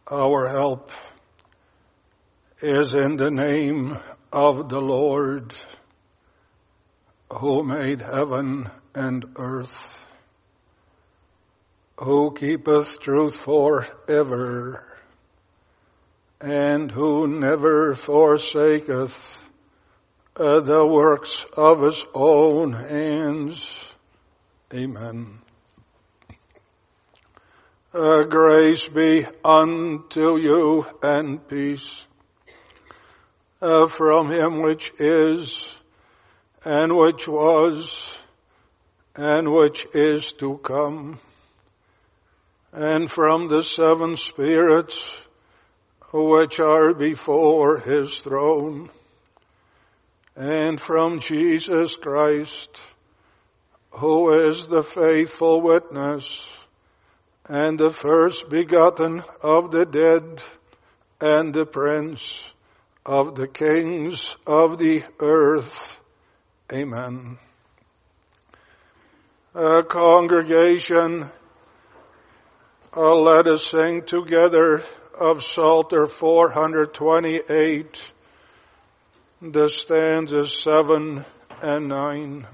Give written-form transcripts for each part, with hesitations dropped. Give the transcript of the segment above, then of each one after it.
Our help is in the name of the Lord, who made heaven and earth, who keepeth truth forever, and who never forsaketh the works of his own hands. Amen. Grace be unto you and peace from him which is, and which was, and which is to come, and from the seven spirits which are before his throne, and from Jesus Christ, who is the faithful witness, and the first begotten of the dead, and the prince of the kings of the earth. Amen. Congregation, let us sing together of Psalter 428, the stanzas 7 and 9.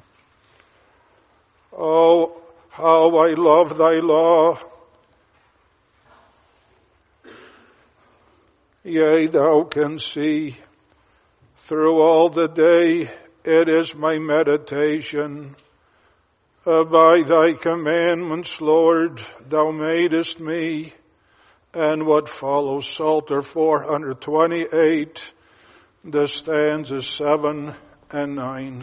Oh, how I love thy law! Yea, thou canst see, through all the day it is my meditation. By thy commandments, Lord, thou madest me. And what follows, Psalter 428, the stanzas 7 and 9.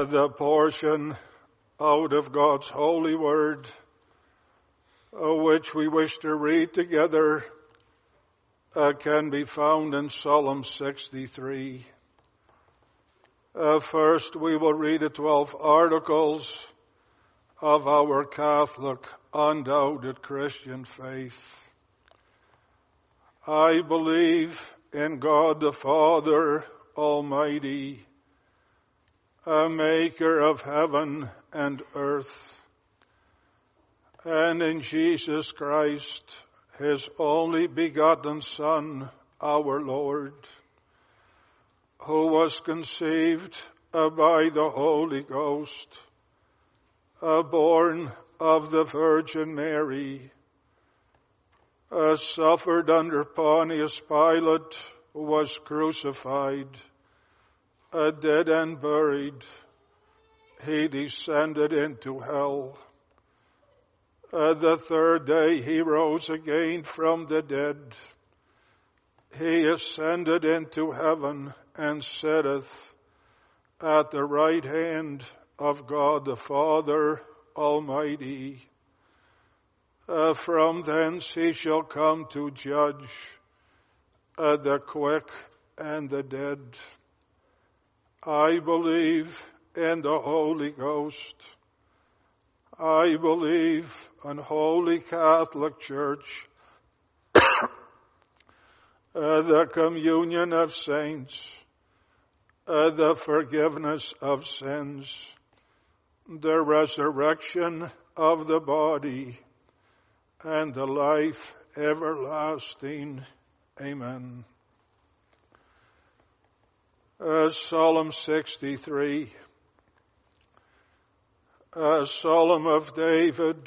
The portion out of God's holy word, which we wish to read together, can be found in Psalm 63. First, we will read the 12 articles of our Catholic, undoubted Christian faith. I believe in God the Father Almighty, a maker of heaven and earth, and in Jesus Christ, his only begotten Son, our Lord, who was conceived by the Holy Ghost, born of the Virgin Mary, suffered under Pontius Pilate, was crucified, dead and buried. He descended into hell. The third day he rose again from the dead. He ascended into heaven and sitteth at the right hand of God the Father Almighty. From thence he shall come to judge the quick and the dead. I believe in the Holy Ghost. I believe in Holy Catholic Church, the communion of saints, the forgiveness of sins, the resurrection of the body, and the life everlasting. Amen. Psalm 63. A psalm of David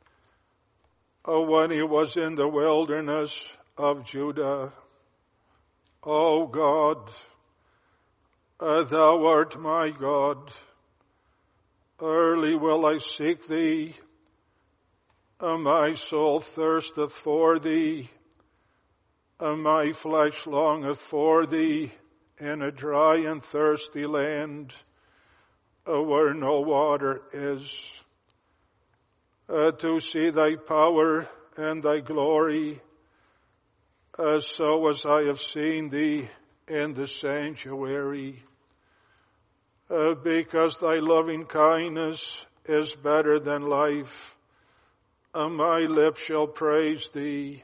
when he was in the wilderness of Judah. O God, thou art my God. Early will I seek thee. My soul thirsteth for thee. My flesh longeth for thee in a dry and thirsty land, where no water is, to see thy power and thy glory, so as I have seen thee in the sanctuary. Because thy loving kindness is better than life, my lips shall praise thee.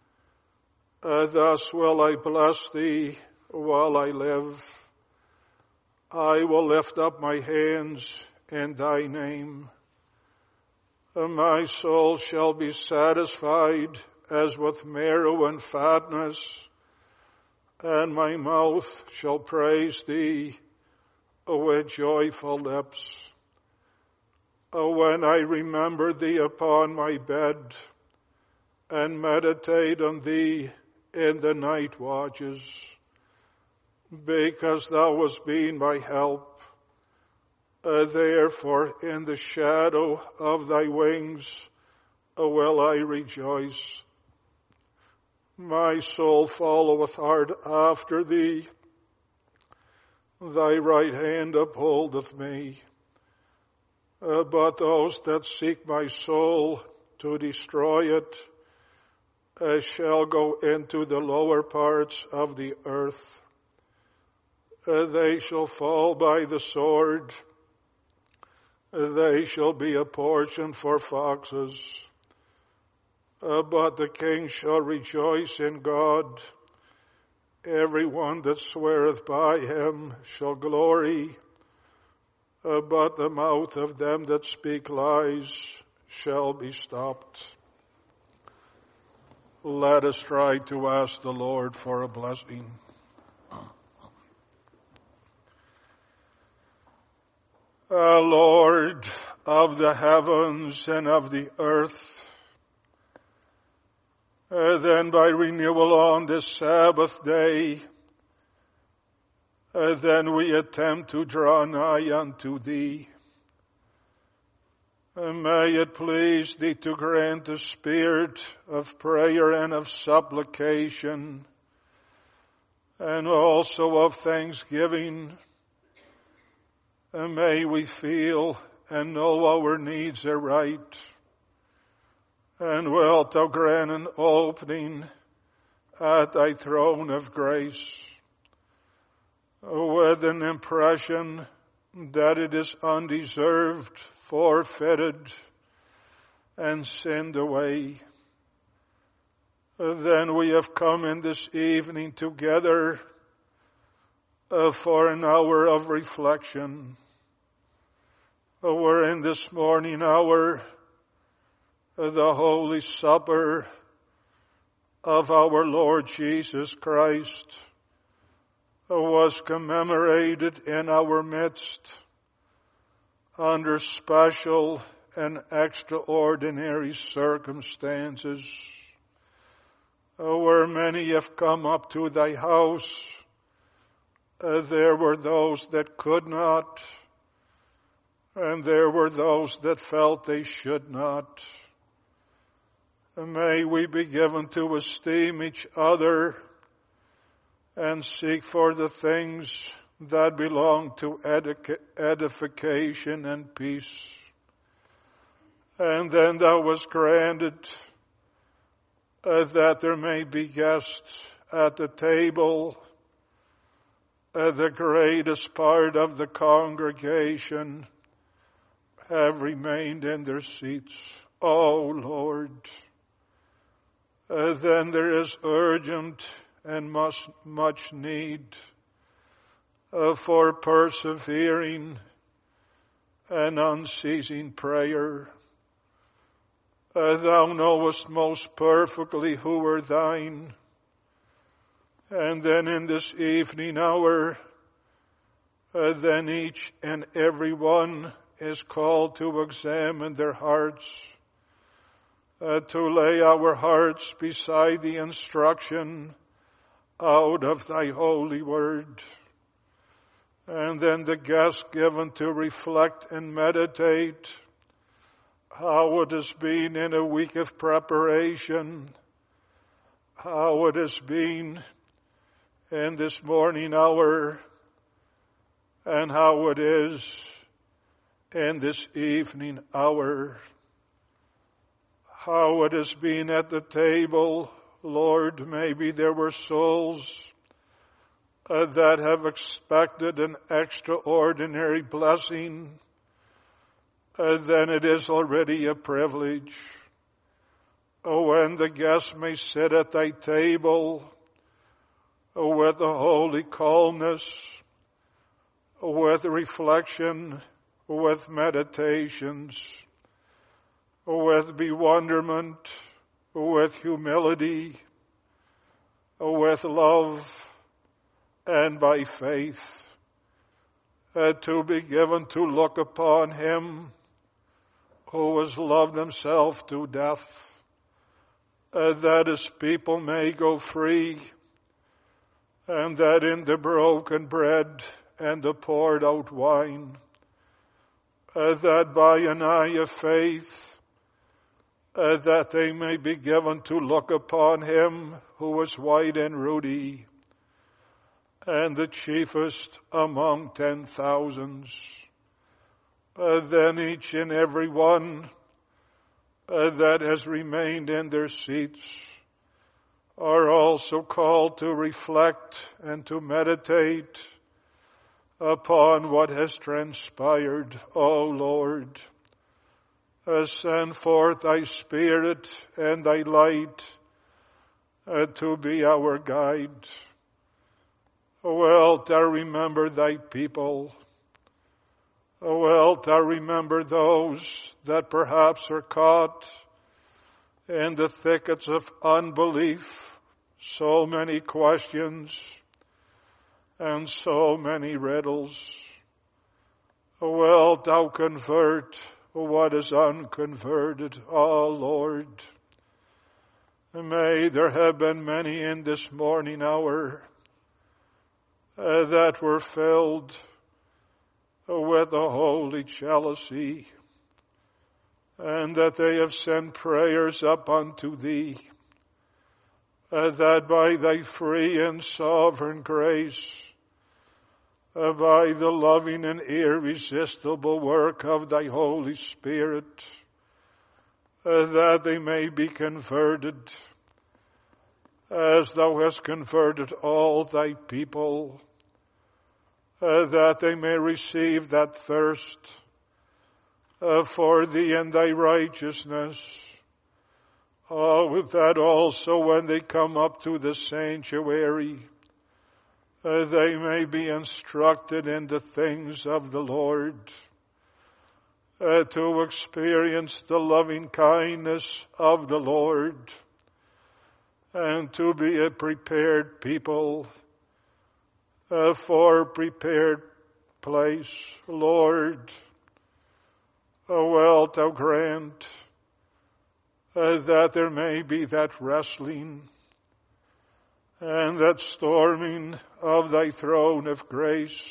Thus will I bless thee while I live. I will lift up my hands in thy name. My soul shall be satisfied as with marrow and fatness, and my mouth shall praise thee with joyful lips. When I remember thee upon my bed and meditate on thee in the night watches, because thou hast been my help. Therefore in the shadow of thy wings will I rejoice. My soul followeth hard after thee. Thy right hand upholdeth me. But those that seek my soul to destroy it shall go into the lower parts of the earth. They shall fall by the sword. They shall be a portion for foxes. But the king shall rejoice in God. Every one that sweareth by him shall glory. But the mouth of them that speak lies shall be stopped. Let us try to ask the Lord for a blessing. Lord of the heavens and of the earth, then by renewal on this Sabbath day, then we attempt to draw nigh unto thee. May it please thee to grant a spirit of prayer and of supplication, and also of thanksgiving, And may we feel and know our needs are right. And wilt thou grant an opening at thy throne of grace with an impression that it is undeserved, forfeited, and sinned away. Then we have come in this evening together for an hour of reflection. We're in this morning hour the Holy Supper of our Lord Jesus Christ was commemorated in our midst under special and extraordinary circumstances, where many have come up to thy house. There were those that could not, and there were those that felt they should not. May we be given to esteem each other and seek for the things that belong to edification and peace. And then thou wast granted that there may be guests at the table. The greatest part of the congregation have remained in their seats. O Lord, then there is urgent and much need for persevering and unceasing prayer. Thou knowest most perfectly who are thine. And then in this evening hour, then each and every one is called to examine their hearts, to lay our hearts beside the instruction out of thy holy word. And then the guest given to reflect and meditate how it has been in a week of preparation, how it has been in this morning hour, and how it is in this evening hour. How it has been at the table, Lord, maybe there were souls that have expected an extraordinary blessing, then it is already a privilege. When the guest may sit at thy table with a holy calmness, with reflection, with meditations, with bewilderment, with humility, with love, and by faith, to be given to look upon him who has loved himself to death, that his people may go free, and that in the broken bread and the poured out wine, that by an eye of faith, that they may be given to look upon him who was white and ruddy, and the chiefest among 10,000s. Then each and every one that has remained in their seats are also called to reflect and to meditate upon what has transpired. O Lord, send forth thy Spirit and thy light to be our guide. Wilt thou remember thy people? Wilt thou remember those that perhaps are caught in the thickets of unbelief? So many questions and so many riddles. Wilt thou convert what is unconverted, O Lord? May there have been many in this morning hour that were filled with a holy jealousy, and that they have sent prayers up unto thee, that by thy free and sovereign grace, by the loving and irresistible work of thy Holy Spirit, that they may be converted, as thou hast converted all thy people, that they may receive that thirst for thee and thy righteousness, with that also when they come up to the sanctuary, they may be instructed in the things of the Lord, to experience the loving kindness of the Lord, and to be a prepared people for a prepared place. Lord, wilt thou grant that there may be that wrestling and that storming of thy throne of grace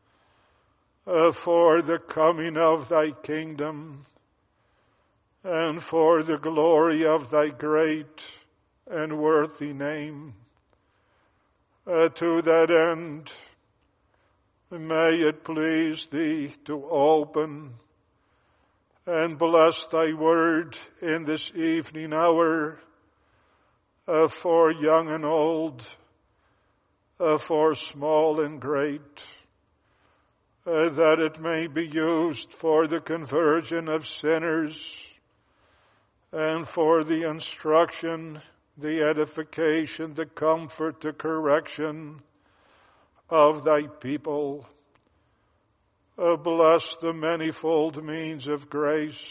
for the coming of thy kingdom and for the glory of thy great and worthy name. To that end, may it please thee to open and bless thy word in this evening hour, for young and old, for small and great, that it may be used for the conversion of sinners and for the instruction, the edification, the comfort, the correction of thy people. Bless the manifold means of grace.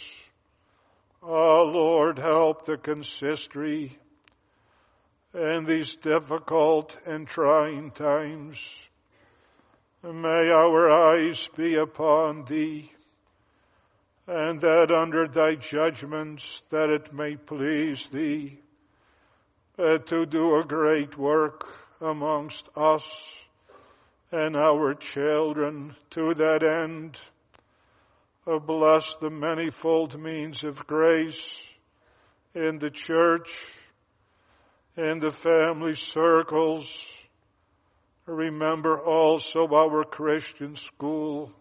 Lord, help the consistory in these difficult and trying times. May our eyes be upon thee, and that under thy judgments, that it may please thee to do a great work amongst us and our children. To that end, bless the manifold means of grace in the church, in the family circles. Remember also our Christian school.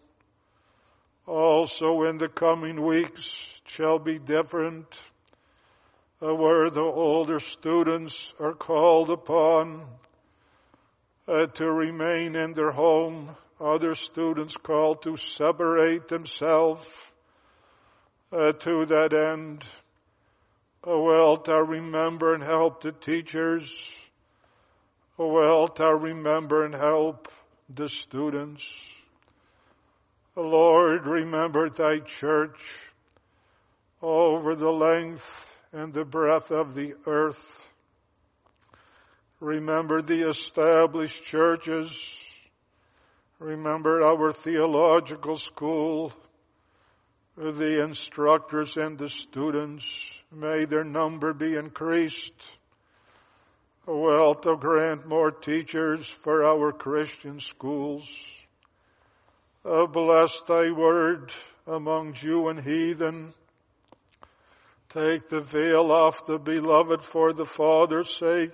Also in the coming weeks shall be different, where the older students are called upon to remain in their home, other students called to separate themselves. To that end, wilt thou remember and help the teachers? Wilt thou remember and help the students? Lord, remember thy church over the length and the breadth of the earth. Remember the established churches. Remember our theological school, the instructors and the students. May their number be increased. Wilt thou grant more teachers for our Christian schools? Bless thy word among Jew and heathen. Take the veil off the beloved for the Father's sake.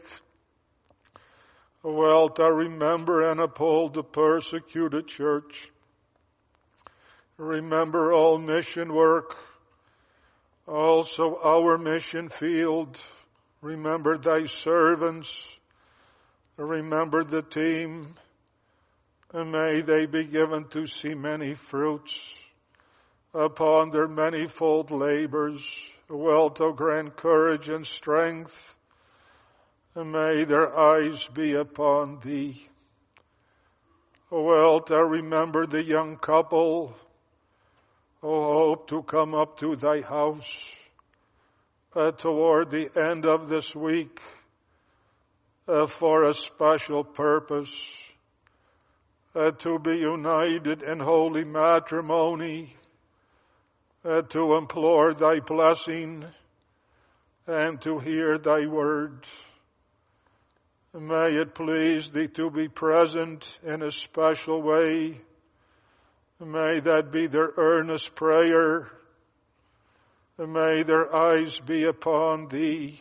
Wilt thou remember and uphold the persecuted church? Remember all mission work, also our mission field. Remember thy servants. Remember the team. And may they be given to see many fruits upon their manifold labors. Wilt thou grant courage and strength, and may their eyes be upon thee. Wilt thou remember the young couple who hope to come up to thy house toward the end of this week for a special purpose, to be united in holy matrimony, to implore thy blessing and to hear thy word. May it please thee to be present in a special way. May that be their earnest prayer. May their eyes be upon thee.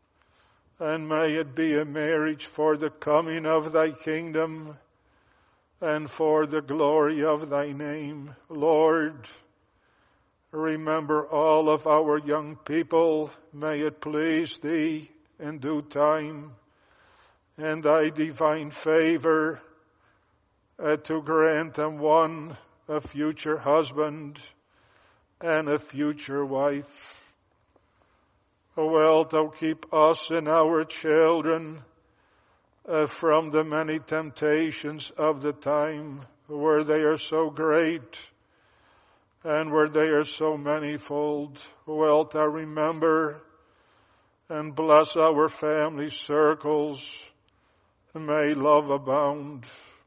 And may it be a marriage for the coming of thy kingdom. and for the glory of thy name. Lord, remember all of our young people. May it please thee in due time and thy divine favor to grant them one, a future husband and a future wife. Wilt thou keep us and our children from the many temptations of the time, where they are so great and where they are so manifold. Wilt thou remember and bless our family circles, and may love abound.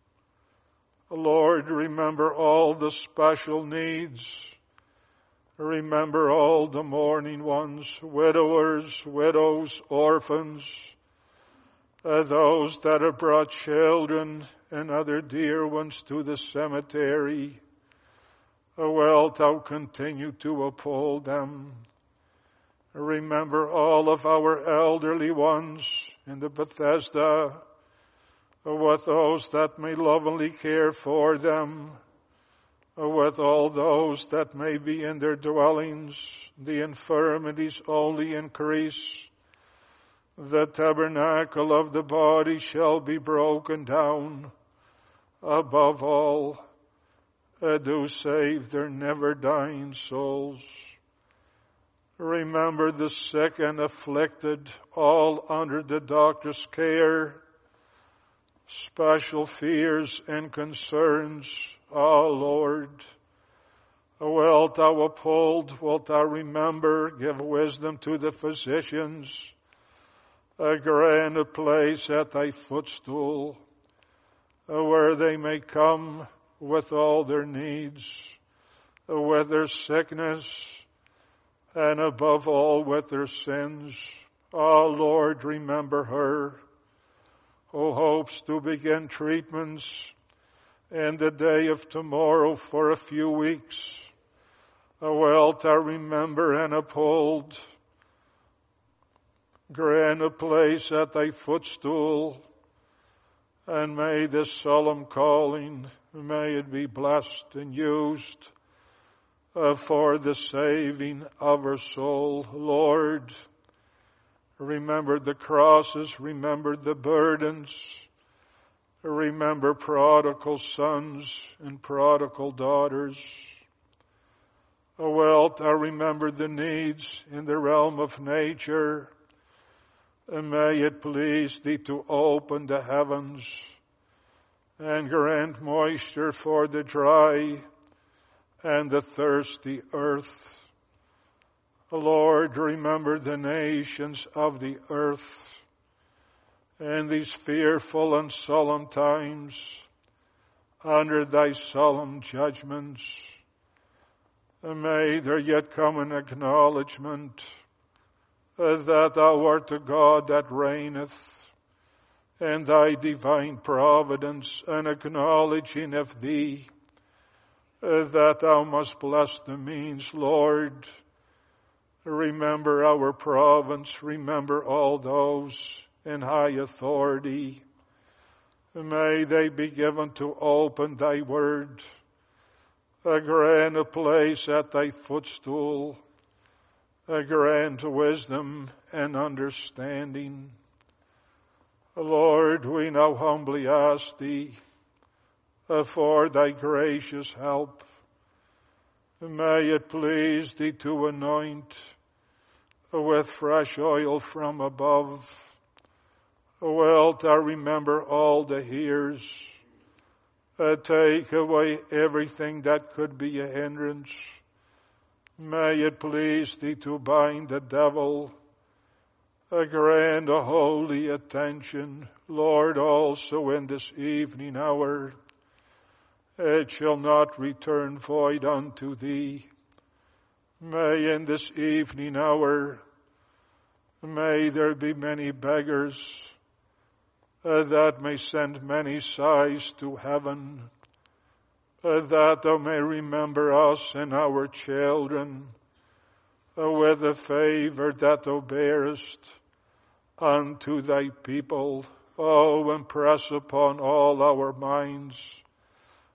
Lord, remember all the special needs. Remember all the mourning ones, widowers, widows, orphans, those that have brought children and other dear ones to the cemetery. Wilt thou continue to uphold them. Remember all of our elderly ones in the Bethesda, with those that may lovingly care for them, with all those that may be in their dwellings. The infirmities only increase. The tabernacle of the body shall be broken down. Above all, do save their never-dying souls. Remember the sick and afflicted, all under the doctor's care. Special fears and concerns, O Lord. Wilt thou uphold, wilt thou remember, give wisdom to the physicians, grant a place at thy footstool, where they may come with all their needs, with their sickness, and above all with their sins. O Lord, remember her who hopes to begin treatments in the day of tomorrow for a few weeks. Wilt thou remember and uphold, grant a place at thy footstool, and may this solemn calling, may it be blessed and used for the saving of her soul. Lord, remember the crosses, remember the burdens, remember prodigal sons and prodigal daughters. Wilt thou remember the needs in the realm of nature, and may it please thee to open the heavens and grant moisture for the dry and the thirsty earth. Lord, remember the nations of the earth in these fearful and solemn times under thy solemn judgments. And may there yet come an acknowledgement that thou art the God that reigneth, and thy divine providence, and acknowledging of thee that thou must bless the means. Lord, remember our province, remember all those in high authority. May they be given to open thy word, grant a place at thy footstool, grant wisdom and understanding. Lord, we now humbly ask thee for thy gracious help. May it please thee to anoint with fresh oil from above. Wilt thou remember all the hearers? Take away everything that could be a hindrance. May it please thee to bind the devil. Grant a holy attention, Lord, also in this evening hour. It shall not return void unto thee. May in this evening hour, may there be many beggars that may send many sighs to heaven, that thou may remember us and our children with the favor that thou bearest unto thy people. Oh, impress upon all our minds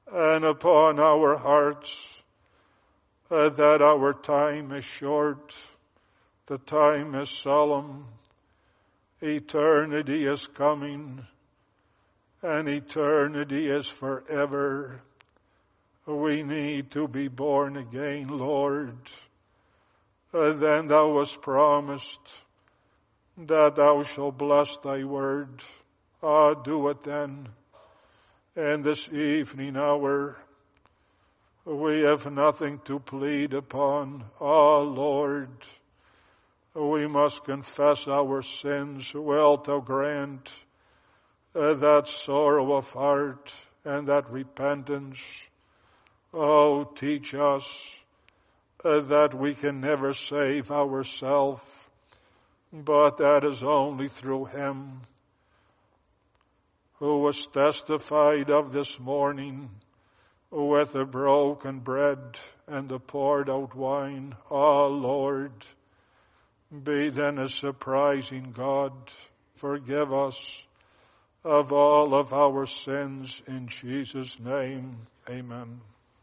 and upon our hearts that our time is short, the time is solemn, eternity is coming, and eternity is forever. We need to be born again, Lord. Then thou wast promised that thou shalt bless thy word. Do it then. And this evening hour, we have nothing to plead upon. Lord, we must confess our sins. Wilt thou grant that sorrow of heart and that repentance? Teach us that we can never save ourselves, but that is only through Him who was testified of this morning with the broken bread and the poured out wine. Lord, be then a surprising God. Forgive us of all of our sins in Jesus' name. Amen.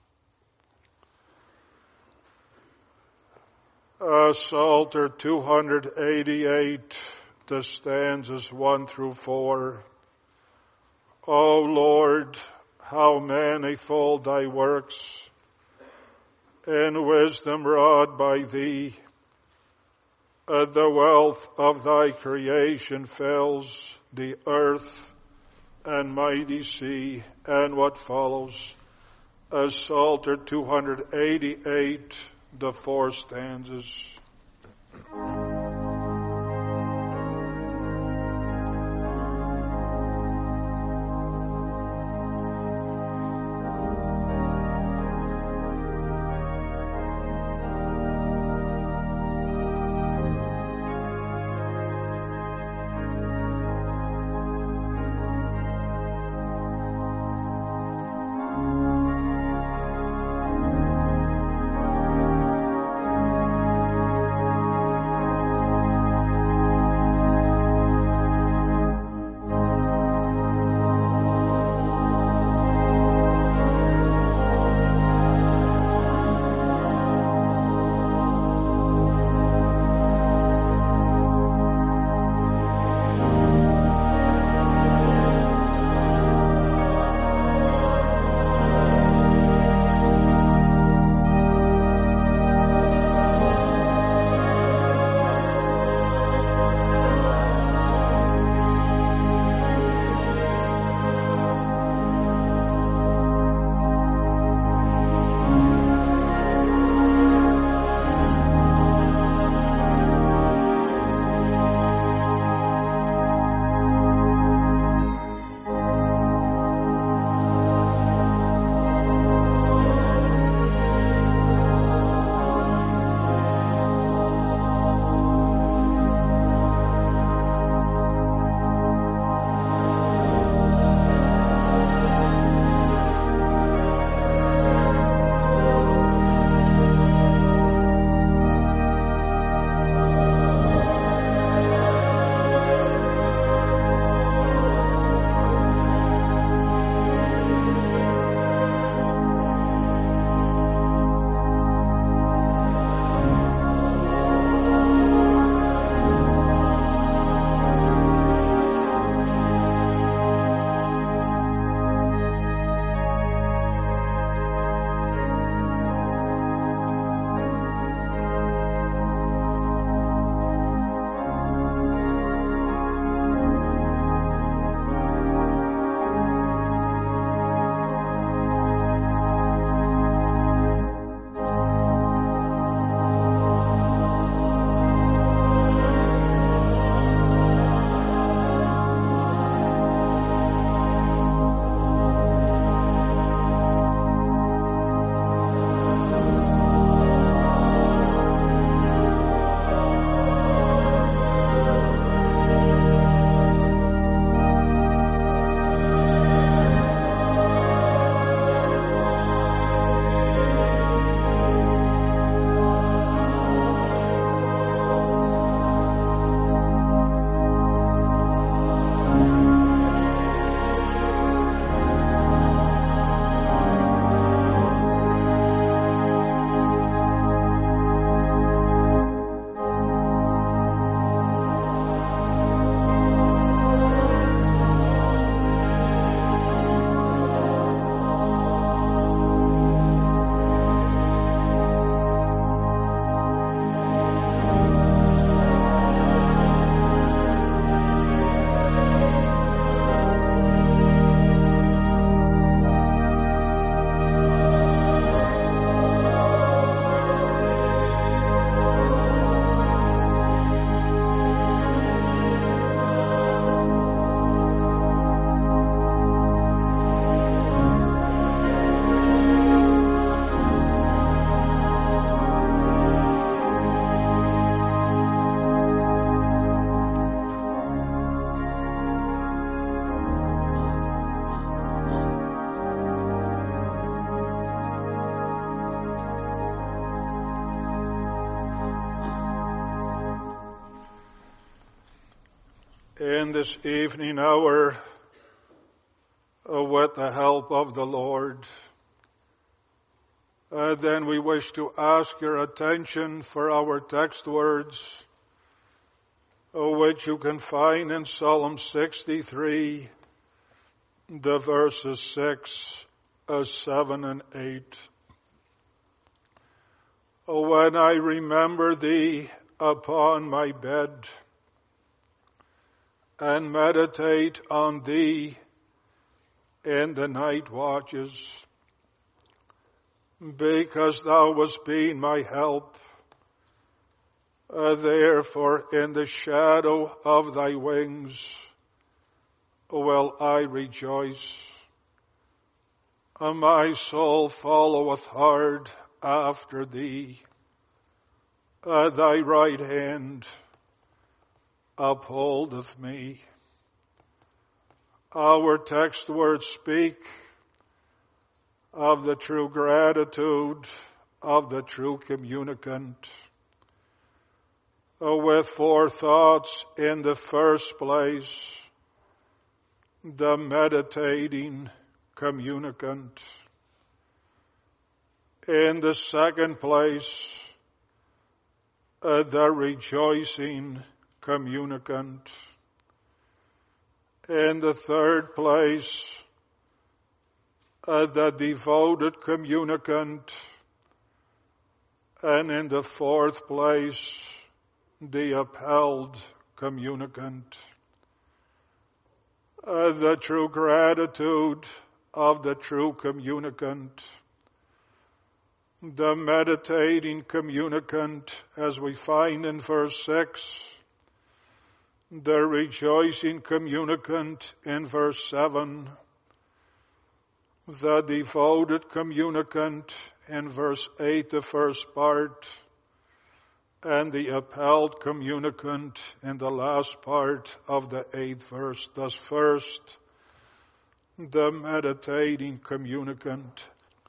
Psalter 288, the stanzas 1 through 4. O Lord, how manifold thy works, in wisdom wrought by thee. The wealth of thy creation fills the earth and mighty sea. And what follows? Psalter 288, the 4 stanzas. this evening hour, with the help of the Lord, then we wish to ask your attention for our text words, which you can find in Psalm 63, the verses 6, 7, and 8. When I remember thee upon my bed, and meditate on thee in the night watches, because thou wast been my help, therefore in the shadow of thy wings will I rejoice. My soul followeth hard after thee, thy right hand upholdeth me. Our text words speak of the true gratitude of the true communicant, with four thoughts. In the first place, the meditating communicant. In the second place, the rejoicing communicant. In the third place, the devoted communicant. And in the fourth place, the upheld communicant. The true gratitude of the true communicant. The meditating communicant, as we find in verse 6. The rejoicing communicant in verse 7. The devoted communicant in verse 8, the first part. And the upheld communicant in the last part of the 8th verse. Thus first, the meditating communicant.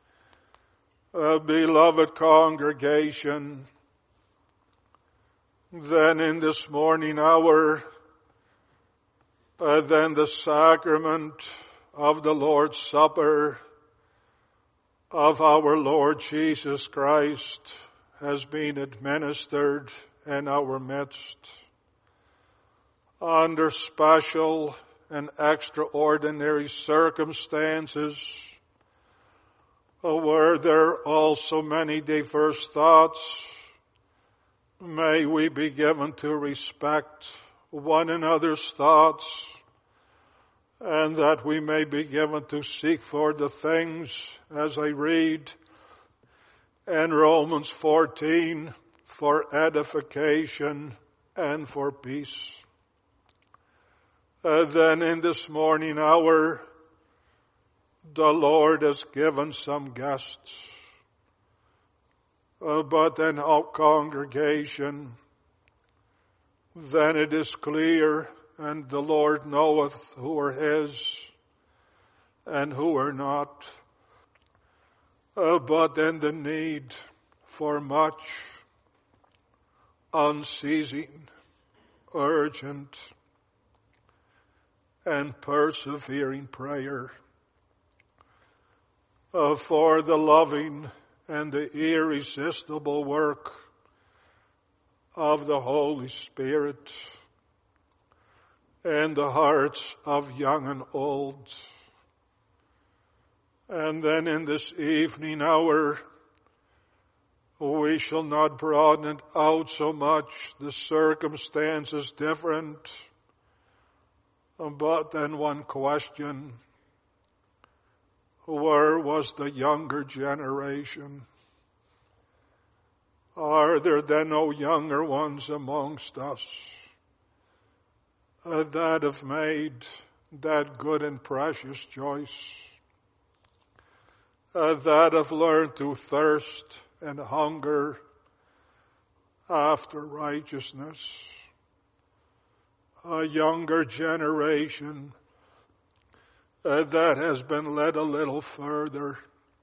Beloved congregation, then in this morning hour, then the sacrament of the Lord's Supper of our Lord Jesus Christ has been administered in our midst under special and extraordinary circumstances, where there are also many diverse thoughts. May we be given to respect one another's thoughts, and that we may be given to seek for the things, as I read in Romans 14, for edification and for peace. Then in this morning hour, the Lord has given some guests. But then our congregation, then it is clear, and the Lord knoweth who are His and who are not. But then the need for much unceasing, urgent, and persevering prayer for the loving and the irresistible work of the Holy Spirit in the hearts of young and old. And then in this evening hour, we shall not broaden it out so much, the circumstances different, but then one question: where was the younger generation? Are there then no younger ones amongst us that have made that good and precious choice, that have learned to thirst and hunger after righteousness? A younger generation that has been led a little further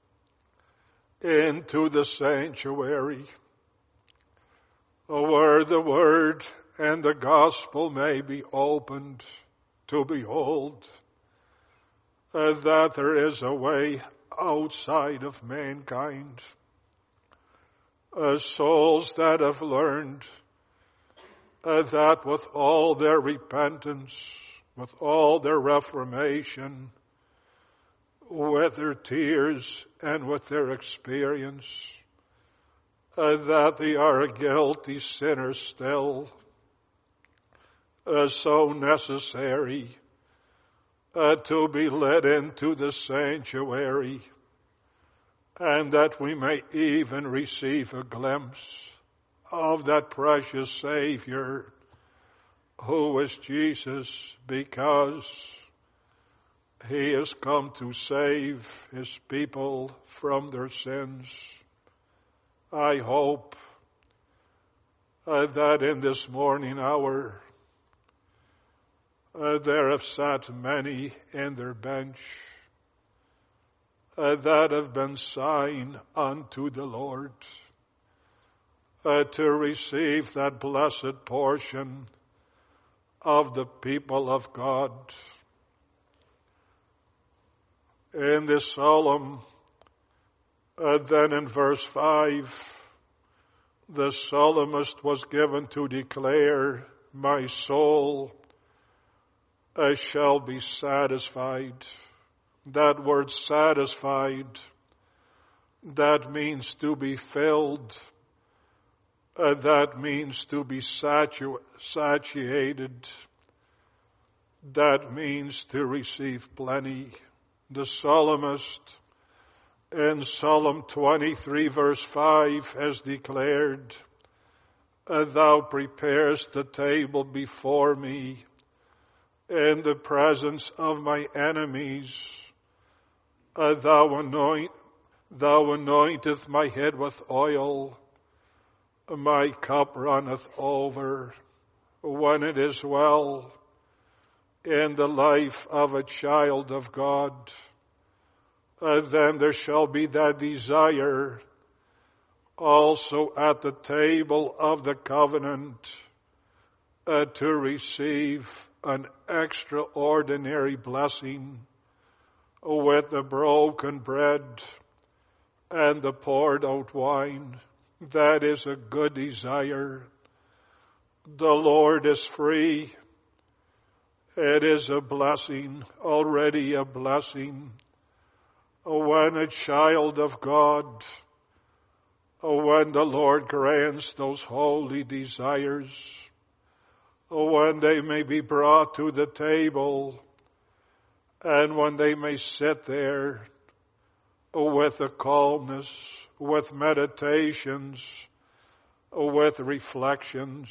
into the sanctuary, where the Word and the Gospel may be opened to behold that there is a way outside of mankind. Souls that have learned that with all their repentance, with all their reformation, with their tears and with their experience, that they are a guilty sinner still, so necessary to be led into the sanctuary, and that we may even receive a glimpse of that precious Savior who is Jesus, because He has come to save His people from their sins. I hope that in this morning hour there have sat many in their bench that have been signed unto the Lord to receive that blessed portion of the people of God. In this psalm, then in verse 5, the psalmist was given to declare, my soul shall be satisfied. That word satisfied, that means to be filled. That means to be satiated. That means to receive plenty. The psalmist in Psalm 23 verse 5 has declared, thou preparest the table before me in the presence of my enemies. Thou anointest my head with oil. My cup runneth over. When it is well in the life of a child of God, then there shall be that desire also at the table of the covenant to receive an extraordinary blessing with the broken bread and the poured out wine. That is a good desire. The Lord is free. It is a blessing, already a blessing. When a child of God, when the Lord grants those holy desires, when they may be brought to the table, and when they may sit there with a calmness, with meditations, with reflections,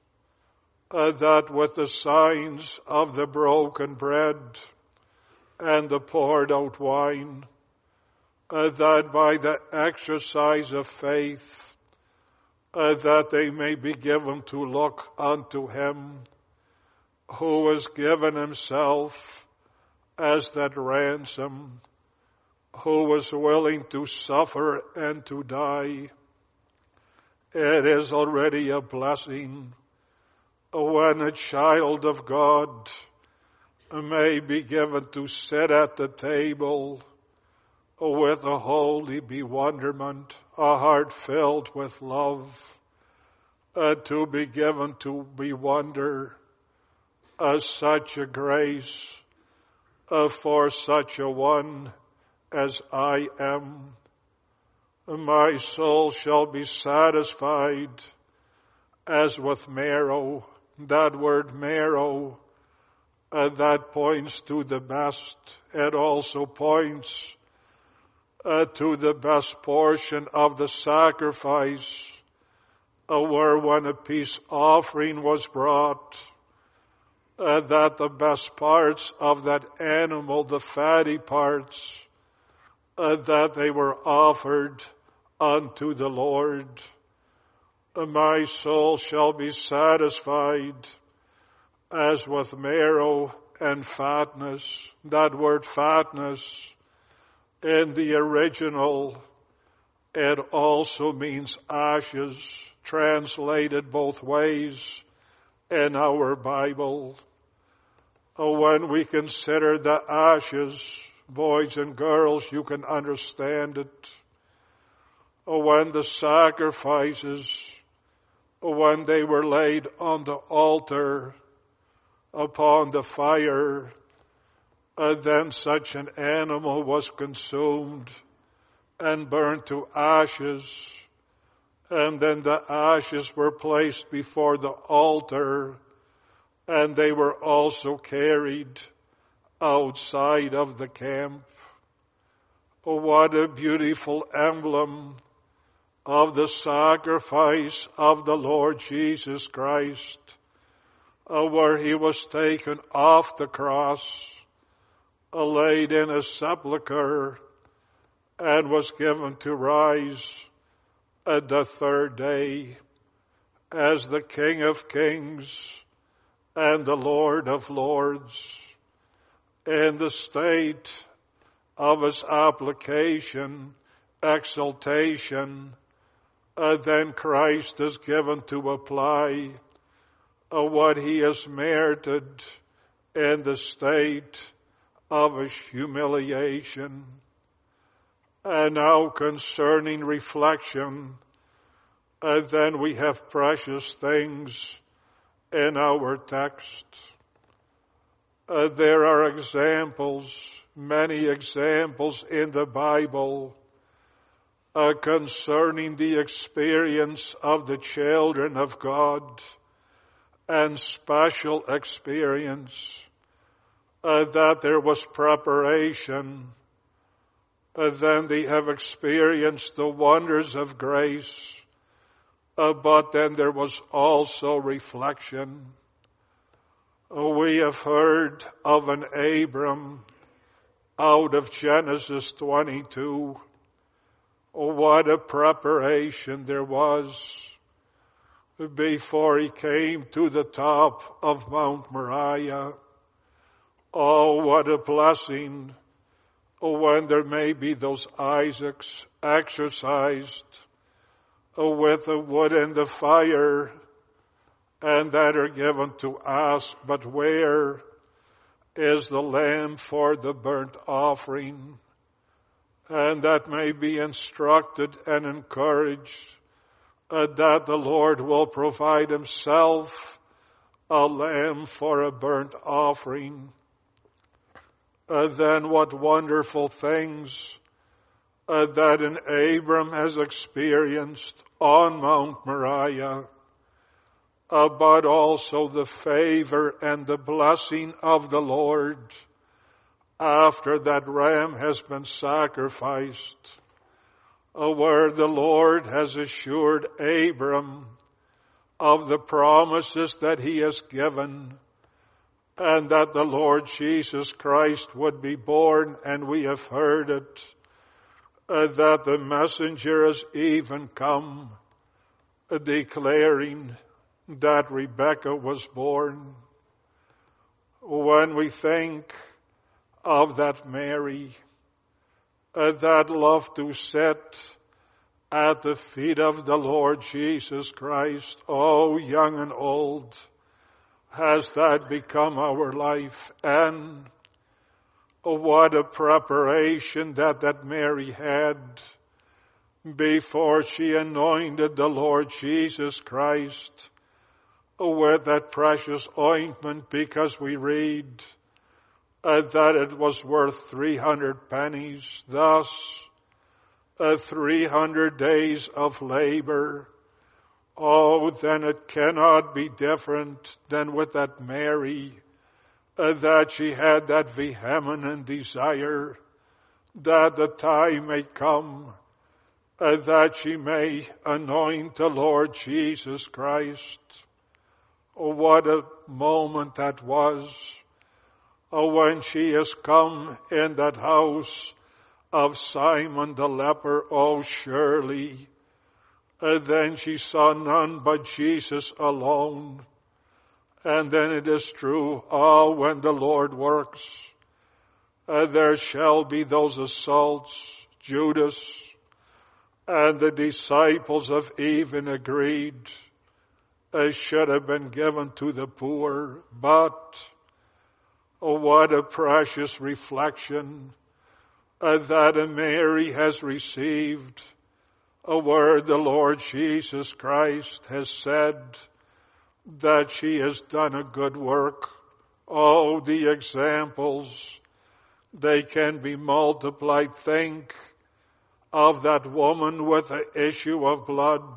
that with the signs of the broken bread and the poured out wine, that by the exercise of faith, that they may be given to look unto Him who has given Himself as that ransom, who was willing to suffer and to die. It is already a blessing when a child of God may be given to sit at the table with a holy bewilderment, a heart filled with love, to be given to bewonder such a grace for such a one as I am. My soul shall be satisfied as with marrow. That word marrow, that points to the best. It also points to the best portion of the sacrifice, where when a peace offering was brought, that the best parts of that animal, the fatty parts, that they were offered unto the Lord. My soul shall be satisfied as with marrow and fatness. That word fatness in the original, it also means ashes, translated both ways in our Bible. When we consider the ashes, boys and girls, you can understand it. When the sacrifices, when they were laid on the altar upon the fire, then such an animal was consumed and burned to ashes. And then the ashes were placed before the altar, and they were also carried outside of the camp. Oh, what a beautiful emblem of the sacrifice of the Lord Jesus Christ, where he was taken off the cross, laid in a sepulchre, and was given to rise at the third day as the King of Kings and the Lord of Lords. In the state of his application, exaltation, then Christ is given to apply what he has merited in the state of his humiliation. And now concerning reflection, then we have precious things in our text. There are examples, many examples in the Bible concerning the experience of the children of God, and special experience that there was preparation. Then they have experienced the wonders of grace, but then there was also reflection. We have heard of an Abram out of Genesis 22. What a preparation there was before he came to the top of Mount Moriah. Oh, what a blessing when there may be those Isaacs exercised with the wood and the fire, and that are given to ask, but where is the lamb for the burnt offering? And that may be instructed and encouraged that the Lord will provide himself a lamb for a burnt offering. Then what wonderful things that an Abram has experienced on Mount Moriah, but also the favor and the blessing of the Lord after that ram has been sacrificed, where the Lord has assured Abram of the promises that he has given, and that the Lord Jesus Christ would be born. And we have heard it, that the messenger has even come declaring that Rebekah was born. When we think of that Mary that loved to sit at the feet of the Lord Jesus Christ, oh, young and old, has that become our life? And what a preparation that Mary had before she anointed the Lord Jesus Christ with that precious ointment, because we read that it was worth 300 pennies. Thus, 300 days of labor. Oh, then it cannot be different than with that Mary, that she had that vehement desire that the time may come that she may anoint the Lord Jesus Christ. Oh, what a moment that was when she has come in that house of Simon the leper. Oh, surely then she saw none but Jesus alone. And then it is true, when the Lord works, there shall be those assaults. Judas and the disciples have even agreed should have been given to the poor. But Oh, what a precious reflection that Mary has received a word the Lord Jesus Christ has said, that she has done a good work. Oh, the examples, they can be multiplied. Think of that woman with the issue of blood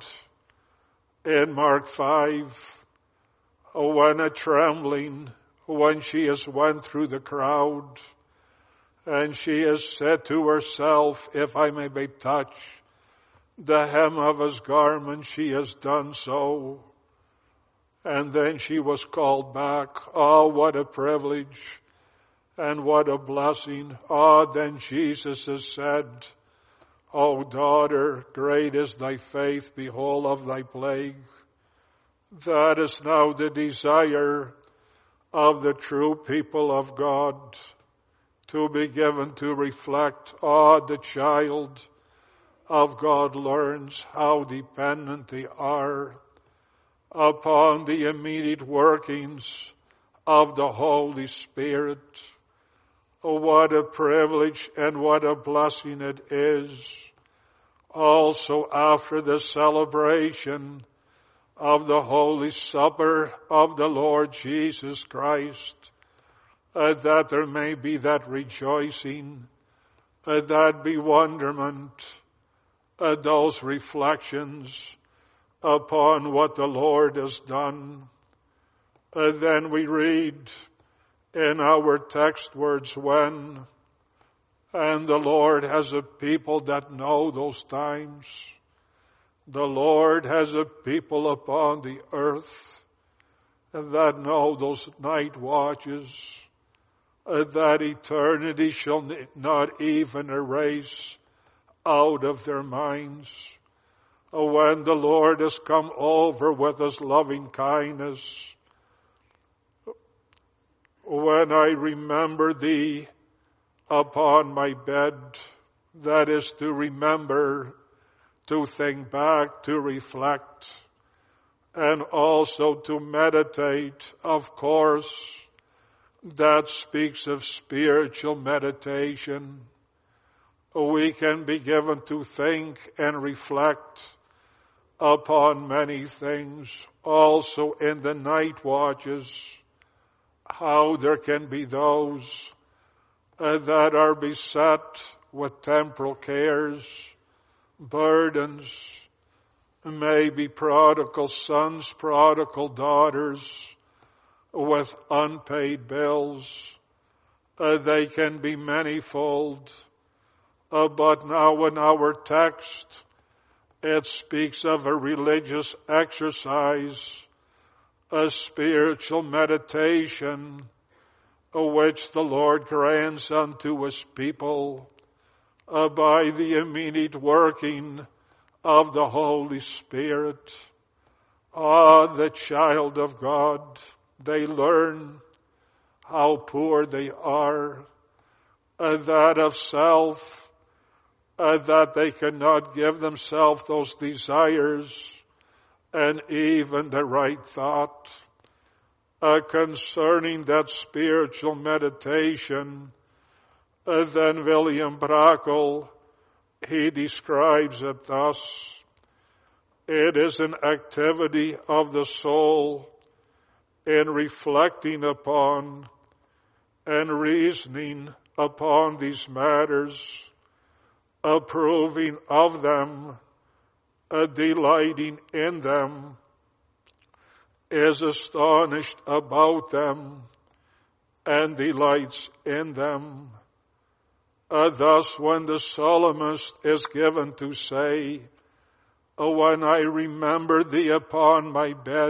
in Mark 5, when a trembling, when she has went through the crowd, and she has said to herself, if I may but touch the hem of his garment, she has done so. And then she was called back. Oh, what a privilege and what a blessing. Oh, then Jesus has said, O daughter, great is thy faith, behold of thy plague. That is now the desire of the true people of God, to be given to reflect. The child of God learns how dependent they are upon the immediate workings of the Holy Spirit. Oh, what a privilege and what a blessing it is. Also, after the celebration of the Holy Supper of the Lord Jesus Christ, that there may be that rejoicing, that bewilderment, those reflections upon what the Lord has done. Then we read in our text words, when, and the Lord has a people that know those times. The Lord has a people upon the earth that know those night watches, that eternity shall not even erase out of their minds. When the Lord has come over with his loving kindness, when I remember thee upon my bed, that is to remember, to think back, to reflect, and also to meditate. Of course, that speaks of spiritual meditation. We can be given to think and reflect upon many things. Also in the night watches, how there can be those that are beset with temporal cares, burdens, maybe prodigal sons, prodigal daughters with unpaid bills. They can be manifold. But now in our text, it speaks of a religious exercise, a spiritual meditation, which the Lord grants unto his people by the immediate working of the Holy Spirit. The child of God, they learn how poor they are, that of self, that they cannot give themselves those desires and even the right thought. Concerning that spiritual meditation, then William Brakel, he describes it thus: it is an activity of the soul in reflecting upon and reasoning upon these matters, approving of them, delighting in them, is astonished about them, and delights in them. Thus, when the psalmist is given to say, when I remember thee upon my bed,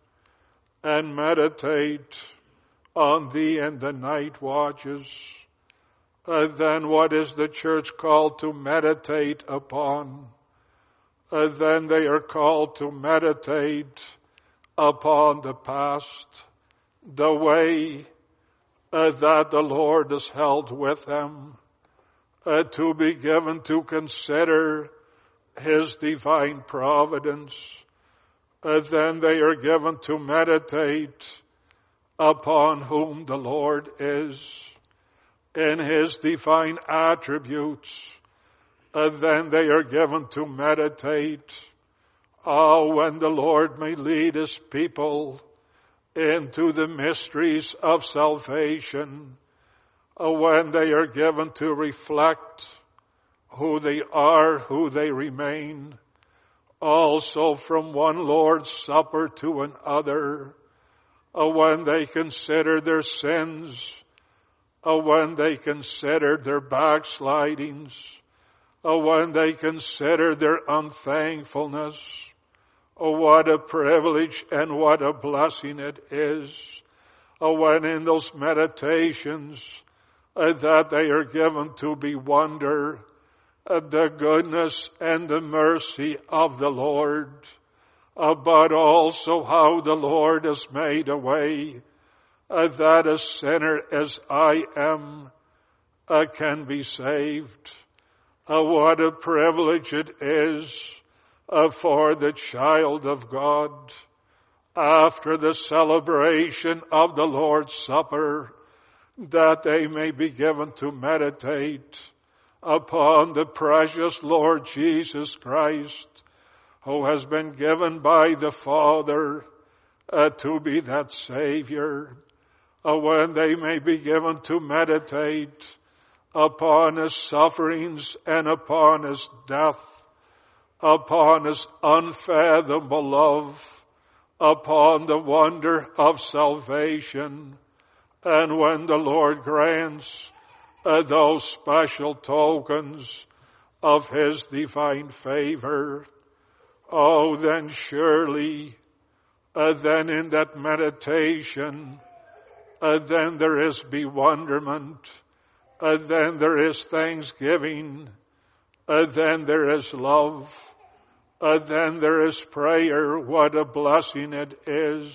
and meditate on thee in the night watches, then what is the church called to meditate upon? Then they are called to meditate upon the past, the way that the Lord has held with them, to be given to consider his divine providence. Then they are given to meditate upon whom the Lord is, in his divine attributes, then they are given to meditate. Oh, when the Lord may lead his people into the mysteries of salvation, when they are given to reflect who they are, who they remain, also from one Lord's Supper to another, when they consider their sins, when they consider their backslidings, when they consider their unthankfulness. What a privilege and what a blessing it is when in those meditations that they are given to bewonder the goodness and the mercy of the Lord, but also how the Lord has made a way that a sinner as I am can be saved. What a privilege it is for the child of God, after the celebration of the Lord's Supper, that they may be given to meditate upon the precious Lord Jesus Christ, who has been given by the Father to be that Savior, when they may be given to meditate upon his sufferings and upon his death, upon his unfathomable love, upon the wonder of salvation, and when the Lord grants those special tokens of his divine favor, oh, then surely, then in that meditation, then there is bewilderment, then there is thanksgiving, then there is love, then there is prayer. What a blessing it is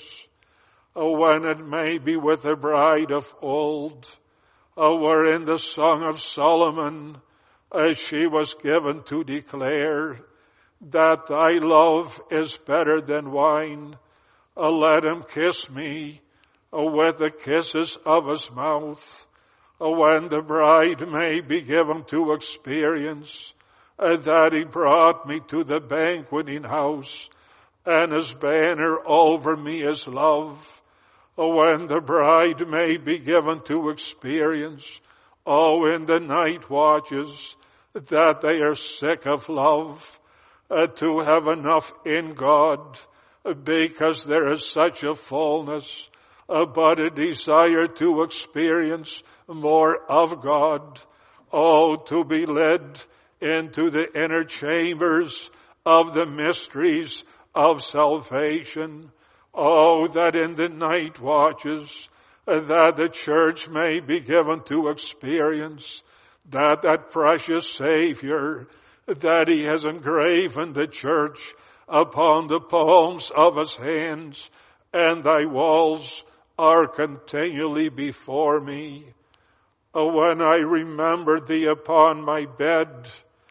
when it may be with the bride of old, wherein the Song of Solomon, she was given to declare that thy love is better than wine. Let him kiss me with the kisses of his mouth. When the bride may be given to experience that he brought me to the banqueting house, and his banner over me is love. When the bride may be given to experience, oh, in the night watches, that they are sick of love, to have enough in God, because there is such a fullness, but a desire to experience more of God. Oh, to be led into the inner chambers of the mysteries of salvation. Oh, that in the night watches, that the church may be given to experience that precious Savior, that he has engraven the church upon the palms of his hands, and thy walls are continually before me. When I remember thee upon my bed,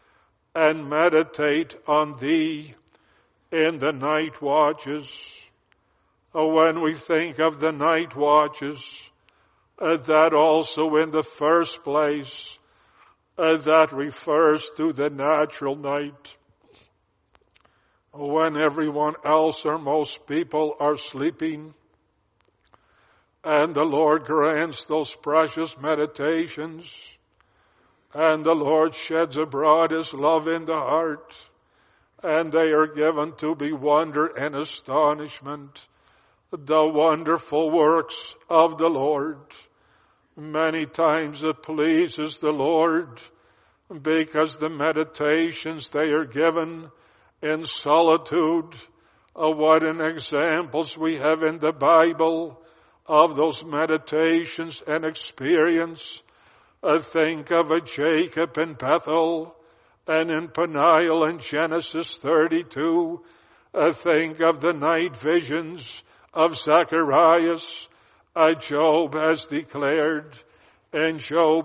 and meditate on thee in the night watches. When we think of the night watches, that also in the first place, that refers to the natural night, when everyone else or most people are sleeping, and the Lord grants those precious meditations, and the Lord sheds abroad his love in the heart, and they are given to be wonder and astonishment, the wonderful works of the Lord. Many times it pleases the Lord, because the meditations they are given in solitude, what an examples we have in the Bible of those meditations and experience. Think of a Jacob in Bethel, and in Peniel in Genesis 32. Think of the night visions of Zacharias. Job has declared in Job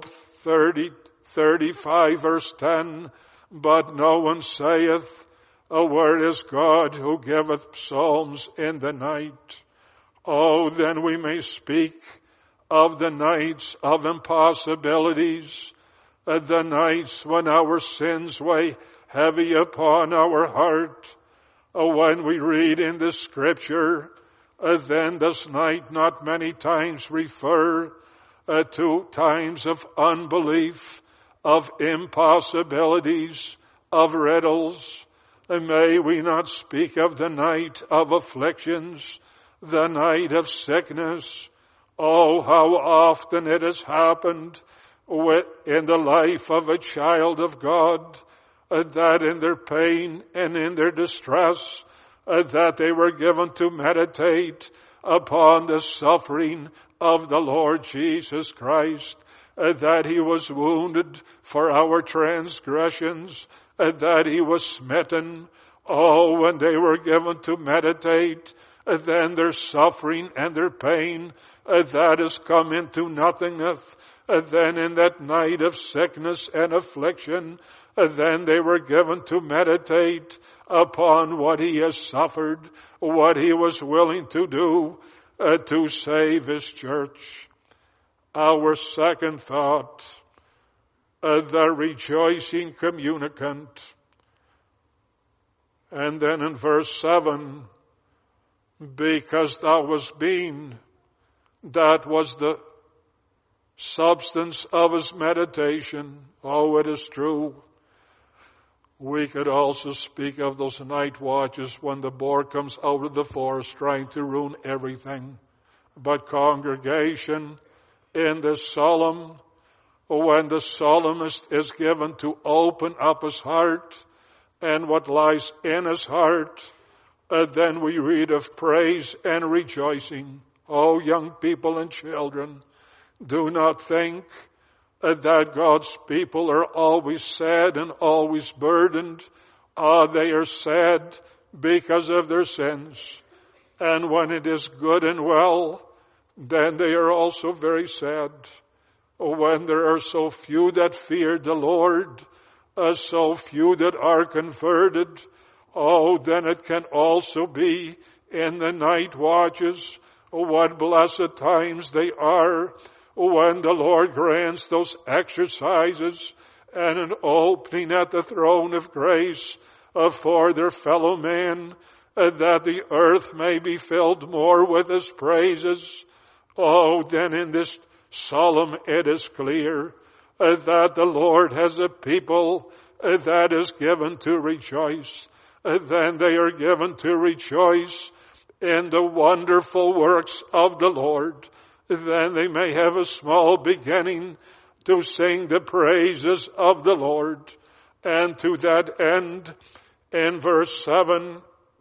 35 verse 10, but no one saith, where is God who giveth psalms in the night? Oh, then we may speak of the nights of impossibilities, the nights when our sins weigh heavy upon our heart. When we read in the Scripture, then does night not many times refer to times of unbelief, of impossibilities, of riddles. May we not speak of the night of afflictions, the night of sickness. Oh, how often it has happened in the life of a child of God, that in their pain and in their distress, that they were given to meditate upon the suffering of the Lord Jesus Christ, that he was wounded for our transgressions, that he was smitten. Oh, when they were given to meditate, then their suffering and their pain, that has come into nothingness. Then in that night of sickness and affliction, then they were given to meditate upon what he has suffered, what he was willing to do to save his church. Our second thought, the rejoicing communicant. And then in verse 7, because thou wast been, that was the substance of his meditation. Oh, it is true. We could also speak of those night watches when the boar comes out of the forest trying to ruin everything. But congregation, in this solemn, when the psalmist is given to open up his heart and what lies in his heart, then we read of praise and rejoicing. Oh, young people and children, do not think that God's people are always sad and always burdened. They are sad because of their sins. And when it is good and well, then they are also very sad. When there are so few that fear the Lord, so few that are converted, oh, then it can also be in the night watches. What blessed times they are when the Lord grants those exercises and an opening at the throne of grace for their fellow man, that the earth may be filled more with his praises. Oh, then in this solemn it is clear that the Lord has a people that is given to rejoice. Then they are given to rejoice in the wonderful works of the Lord. Then they may have a small beginning to sing the praises of the Lord. And to that end, in verse 7,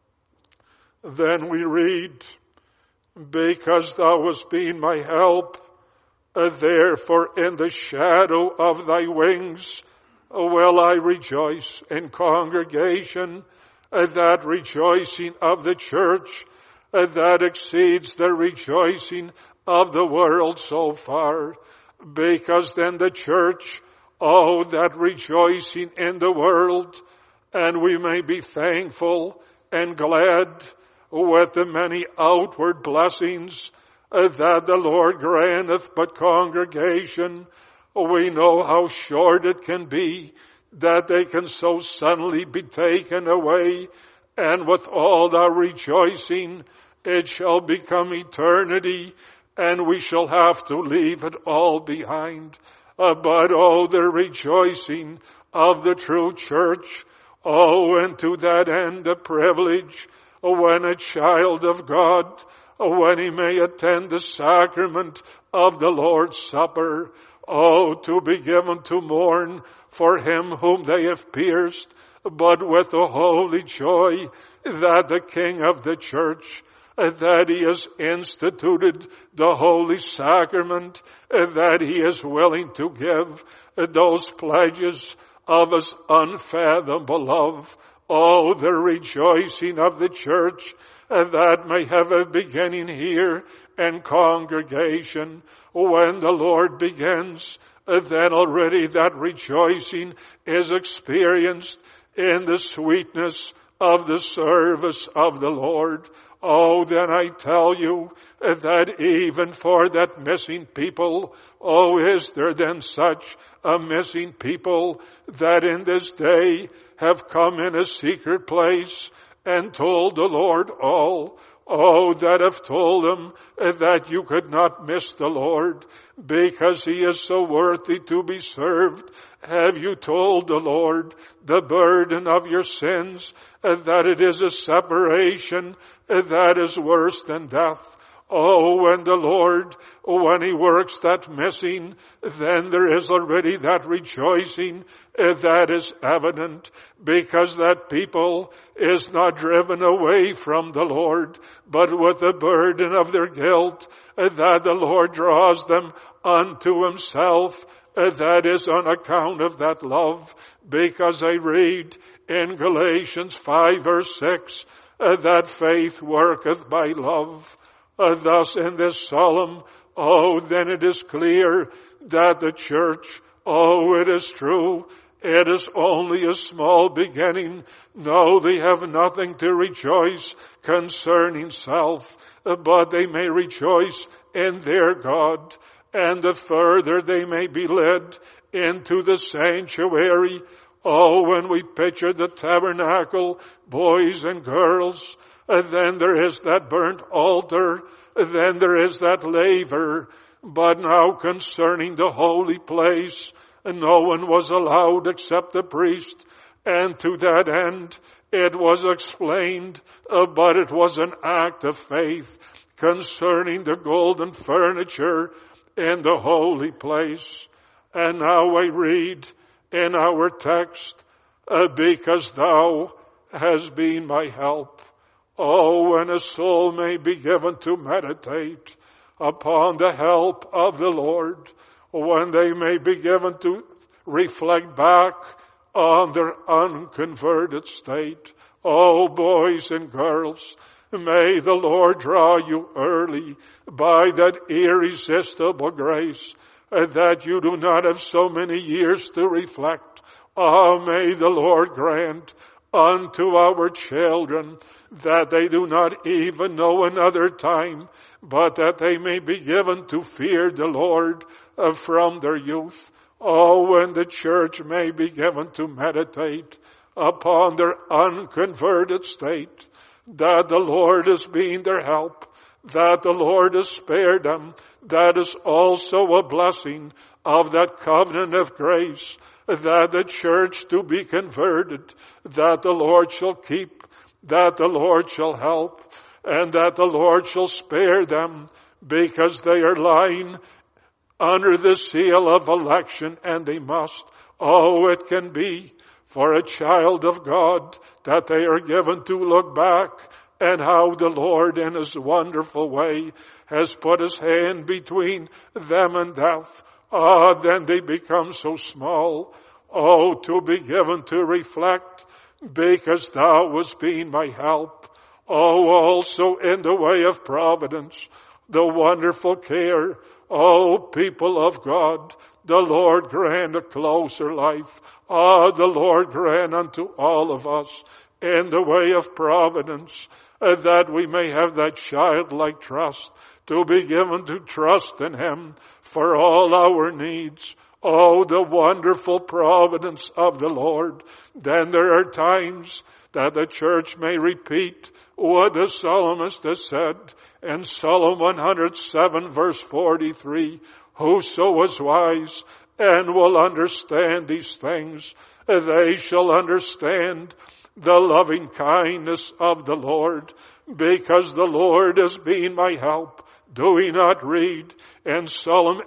then we read, because thou hast been my help, therefore in the shadow of thy wings will I rejoice. In congregation, that rejoicing of the church, that exceeds the rejoicing of the world so far, because then the church, oh, that rejoicing in the world, and we may be thankful and glad with the many outward blessings that the Lord granteth, but congregation, we know how short it can be, that they can so suddenly be taken away, and with all our rejoicing, it shall become eternity, and we shall have to leave it all behind. But oh, the rejoicing of the true church, oh, and to that end a privilege, when a child of God, when he may attend the sacrament of the Lord's Supper, oh, to be given to mourn for him whom they have pierced, but with the holy joy that the King of the church, that he has instituted the holy sacrament, that he is willing to give those pledges of his unfathomable love. Oh, the rejoicing of the church, that may have a beginning here in congregation. When the Lord begins, then already that rejoicing is experienced in the sweetness of the service of the Lord. Oh, then I tell you that even for that missing people, oh, is there then such a missing people that in this day have come in a secret place and told the Lord all? Oh, that have told him that you could not miss the Lord because he is so worthy to be served. Have you told the Lord the burden of your sins, that it is a separation that is worse than death? Oh, when the Lord, when he works that missing, then there is already that rejoicing that is evident, because that people is not driven away from the Lord, but with the burden of their guilt, that the Lord draws them unto himself. That is on account of that love, because I read in Galatians 5 verse 6, that faith worketh by love. Thus in this solemn, oh, then it is clear that the church, oh, it is true, it is only a small beginning. No, they have nothing to rejoice concerning self, but they may rejoice in their God. And the further they may be led into the sanctuary. Oh, when we picture the tabernacle, boys and girls, then there is that burnt altar, then there is that laver. But now concerning the holy place, no one was allowed except the priest, and to that end it was explained, but it was an act of faith concerning the golden furniture in the holy place. And now I read in our text, because thou hast been my help. Oh, when a soul may be given to meditate upon the help of the Lord, when they may be given to reflect back on their unconverted state. Oh, boys and girls, may the Lord draw you early by that irresistible grace, that you do not have so many years to reflect. Oh, may the Lord grant unto our children that they do not even know another time, but that they may be given to fear the Lord from their youth. Oh, when the church may be given to meditate upon their unconverted state, that the Lord has been their help, that the Lord has spared them. That is also a blessing of that covenant of grace, that the church to be converted, that the Lord shall keep, that the Lord shall help, and that the Lord shall spare them, because they are lying under the seal of election, and they must. Oh, it can be for a child of God that they are given to look back and how the Lord in his wonderful way has put his hand between them and death. Then they become so small. Oh, to be given to reflect, because thou hast been my help. Oh, also in the way of providence, the wonderful care. Oh, people of God, the Lord grant a closer life. The Lord grant unto all of us in the way of providence, that we may have that childlike trust, to be given to trust in him for all our needs. Oh, the wonderful providence of the Lord. Then there are times that the church may repeat what the psalmist has said in Psalm 107 verse 43, whoso is wise and will understand these things, they shall understand the loving kindness of the Lord, because the Lord has been my help. Do we not read in Psalm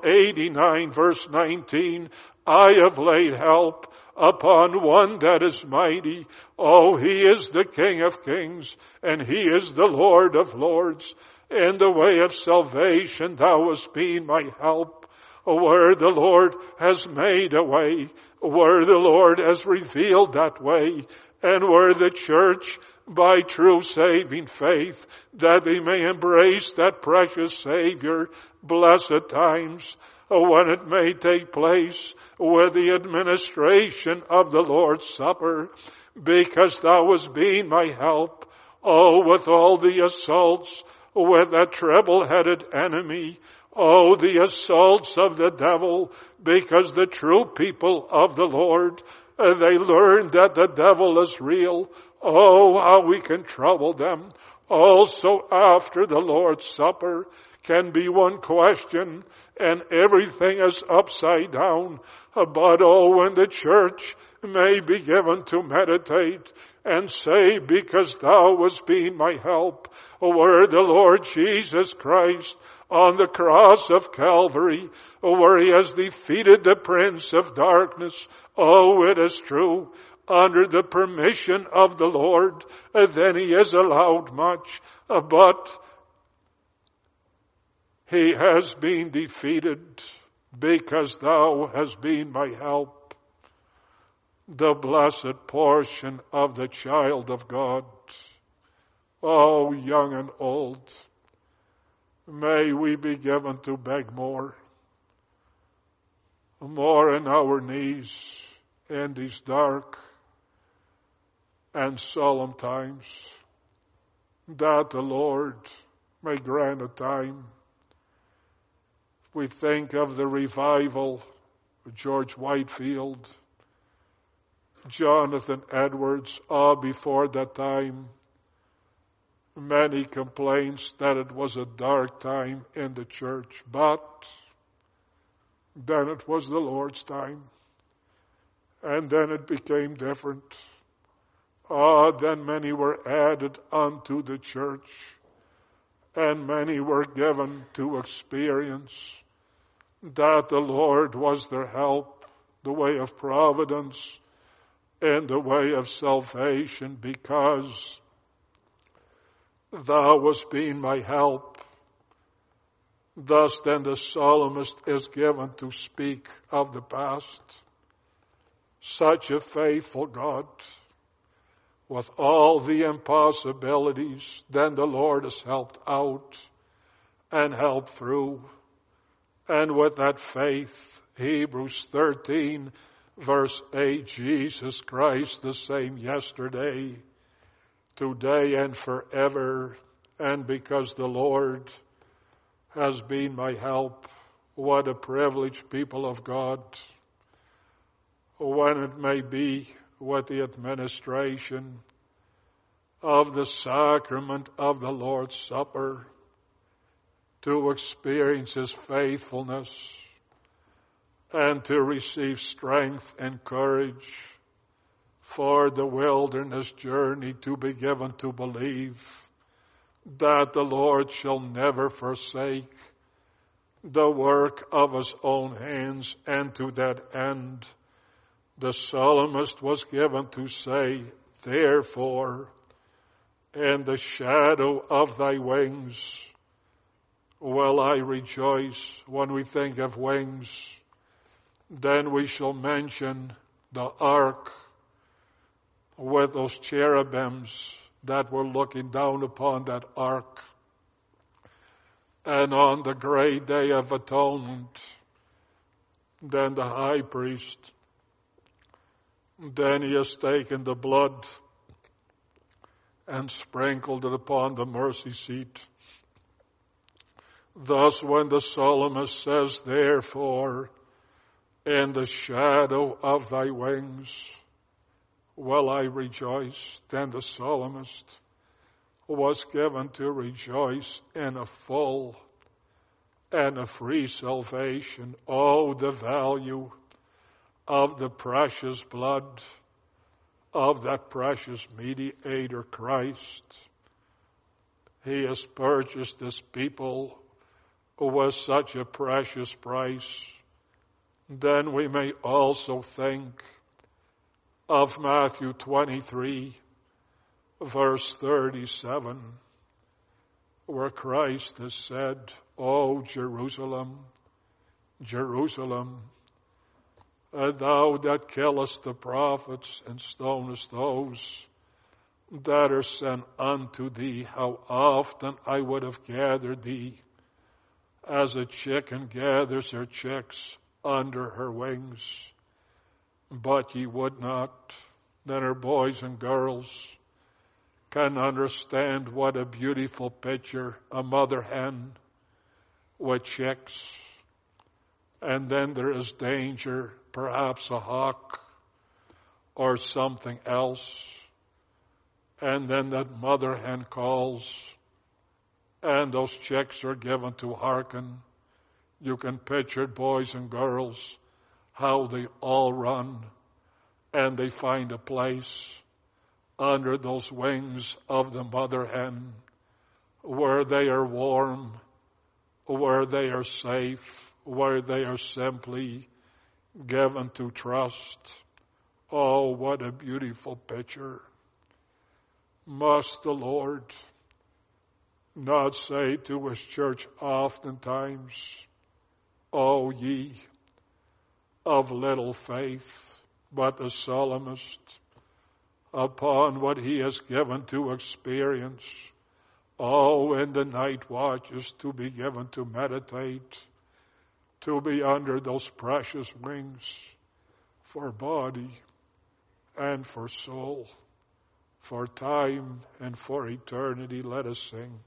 89 verse 19, I have laid help upon one that is mighty. Oh, he is the King of kings, and he is the Lord of lords. In the way of salvation thou hast been my help. Where the Lord has made a way, where the Lord has revealed that way, and where the church, by true saving faith, that they may embrace that precious Savior, blessed times, when it may take place with the administration of the Lord's Supper, because thou hast been my help. Oh, with all the assaults with that treble-headed enemy. Oh, the assaults of the devil, because the true people of the Lord, they learn that the devil is real. Oh, how we can trouble them. Also, after the Lord's Supper can be one question, and everything is upside down. But oh, when the church may be given to meditate and say, because thou hast been my help, where the Lord Jesus Christ on the cross of Calvary, where he has defeated the prince of darkness. Oh, it is true. Under the permission of the Lord, then he is allowed much, but he has been defeated because thou hast been my help. The blessed portion of the child of God. Oh, young and old, may we be given to beg more in our knees in these dark and solemn times, that the Lord may grant a time. We think of the revival of George Whitefield, Jonathan Edwards, before that time. Many complaints that it was a dark time in the church, but then it was the Lord's time. And then it became different. Then many were added unto the church, and many were given to experience that the Lord was their help, the way of providence, and the way of salvation, because thou hast been my help. Thus then the psalmist is given to speak of the past. Such a faithful God, with all the impossibilities, then the Lord has helped out and helped through. And with that faith, Hebrews 13 verse 8, Jesus Christ the same yesterday, today and forever. And because the Lord has been my help, what a privilege, people of God, when it may be with the administration of the sacrament of the Lord's Supper, to experience his faithfulness and to receive strength and courage for the wilderness journey, to be given to believe that the Lord shall never forsake the work of his own hands. And to that end, the psalmist was given to say, therefore, in the shadow of thy wings will I rejoice. When we think of wings, then we shall mention the ark with those cherubims that were looking down upon that ark. And on the great day of atonement, then the high priest, then he has taken the blood and sprinkled it upon the mercy seat. Thus when the psalmist says, therefore, in the shadow of thy wings will I rejoice, then the psalmist was given to rejoice in a full and a free salvation. Oh, the value of the precious blood of that precious mediator, Christ. He has purchased this people with such a precious price. Then we may also think of Matthew 23, verse 37, where Christ has said, O Jerusalem, Jerusalem, thou that killest the prophets and stonest those that are sent unto thee, how often I would have gathered thee as a chicken gathers her chicks under her wings, but ye would not. Then her boys and girls can understand what a beautiful picture a mother hen with chicks. And then there is danger, perhaps a hawk or something else. And then that mother hen calls, and those chicks are given to hearken. You can picture boys and girls, how they all run, and they find a place under those wings of the mother hen, where they are warm, where they are safe, where they are simply given to trust. Oh, what a beautiful picture. Must the Lord not say to his church oftentimes, O ye of little faith, but the psalmist, upon what he has given to experience, in the night watches to be given to meditate, to be under those precious wings for body and for soul, for time and for eternity. Let us sing.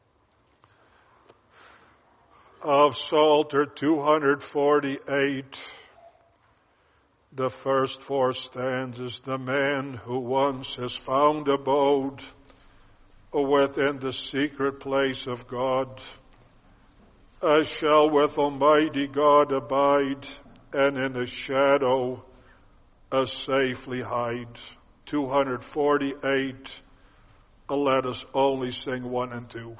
Of Psalter 248, the first four stanzas, the man who once has found abode within the secret place of God, shall with Almighty God abide, and in the shadow safely hide. 248, let us only sing 1 and 2.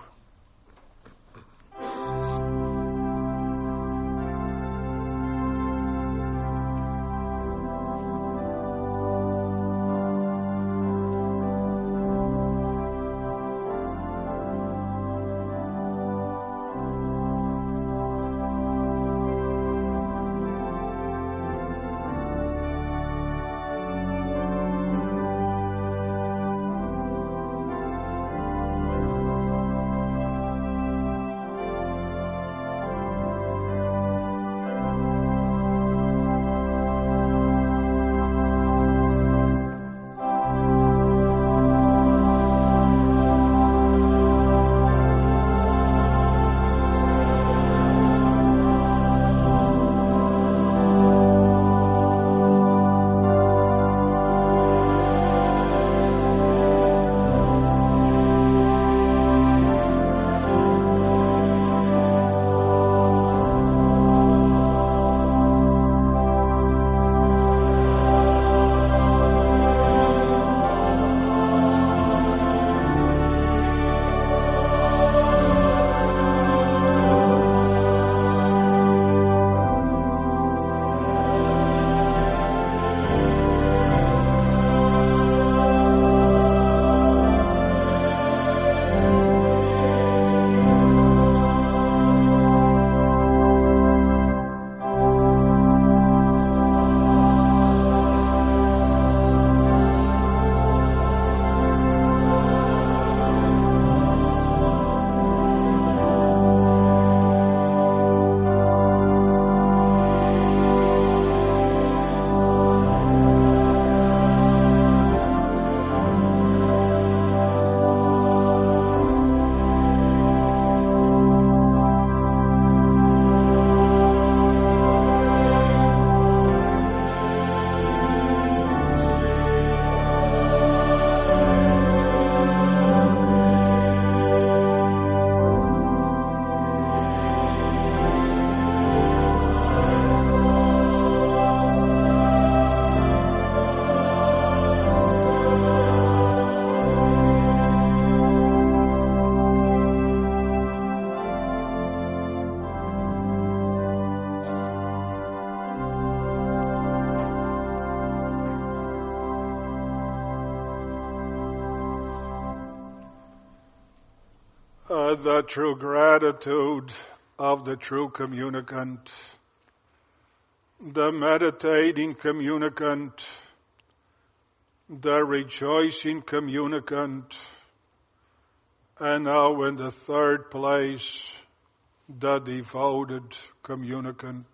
The true gratitude of the true communicant, the meditating communicant, the rejoicing communicant, and now in the third place, the devoted communicant.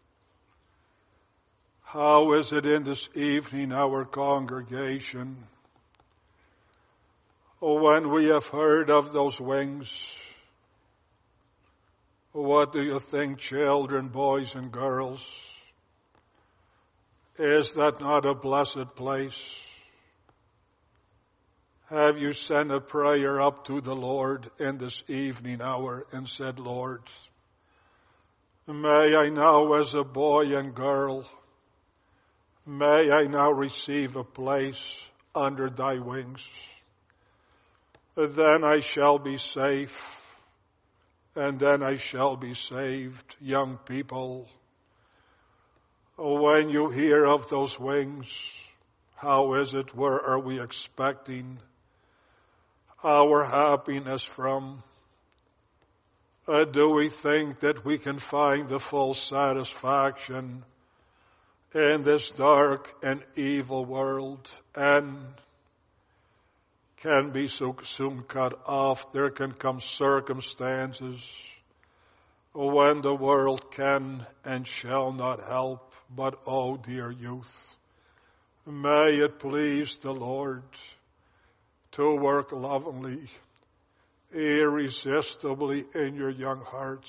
How is it in this evening, our congregation? When we have heard of those wings, what do you think, children, boys and girls? Is that not a blessed place? Have you sent a prayer up to the Lord in this evening hour and said, Lord, may I now as a boy and girl, may I now receive a place under thy wings. Then I shall be safe, and then I shall be saved. Young people, when you hear of those wings, how is it, where are we expecting our happiness from? Do we think that we can find the full satisfaction in this dark and evil world and can be so soon cut off? There can come circumstances when the world can and shall not help. But, oh dear youth, may it please the Lord to work lovingly, irresistibly in your young hearts,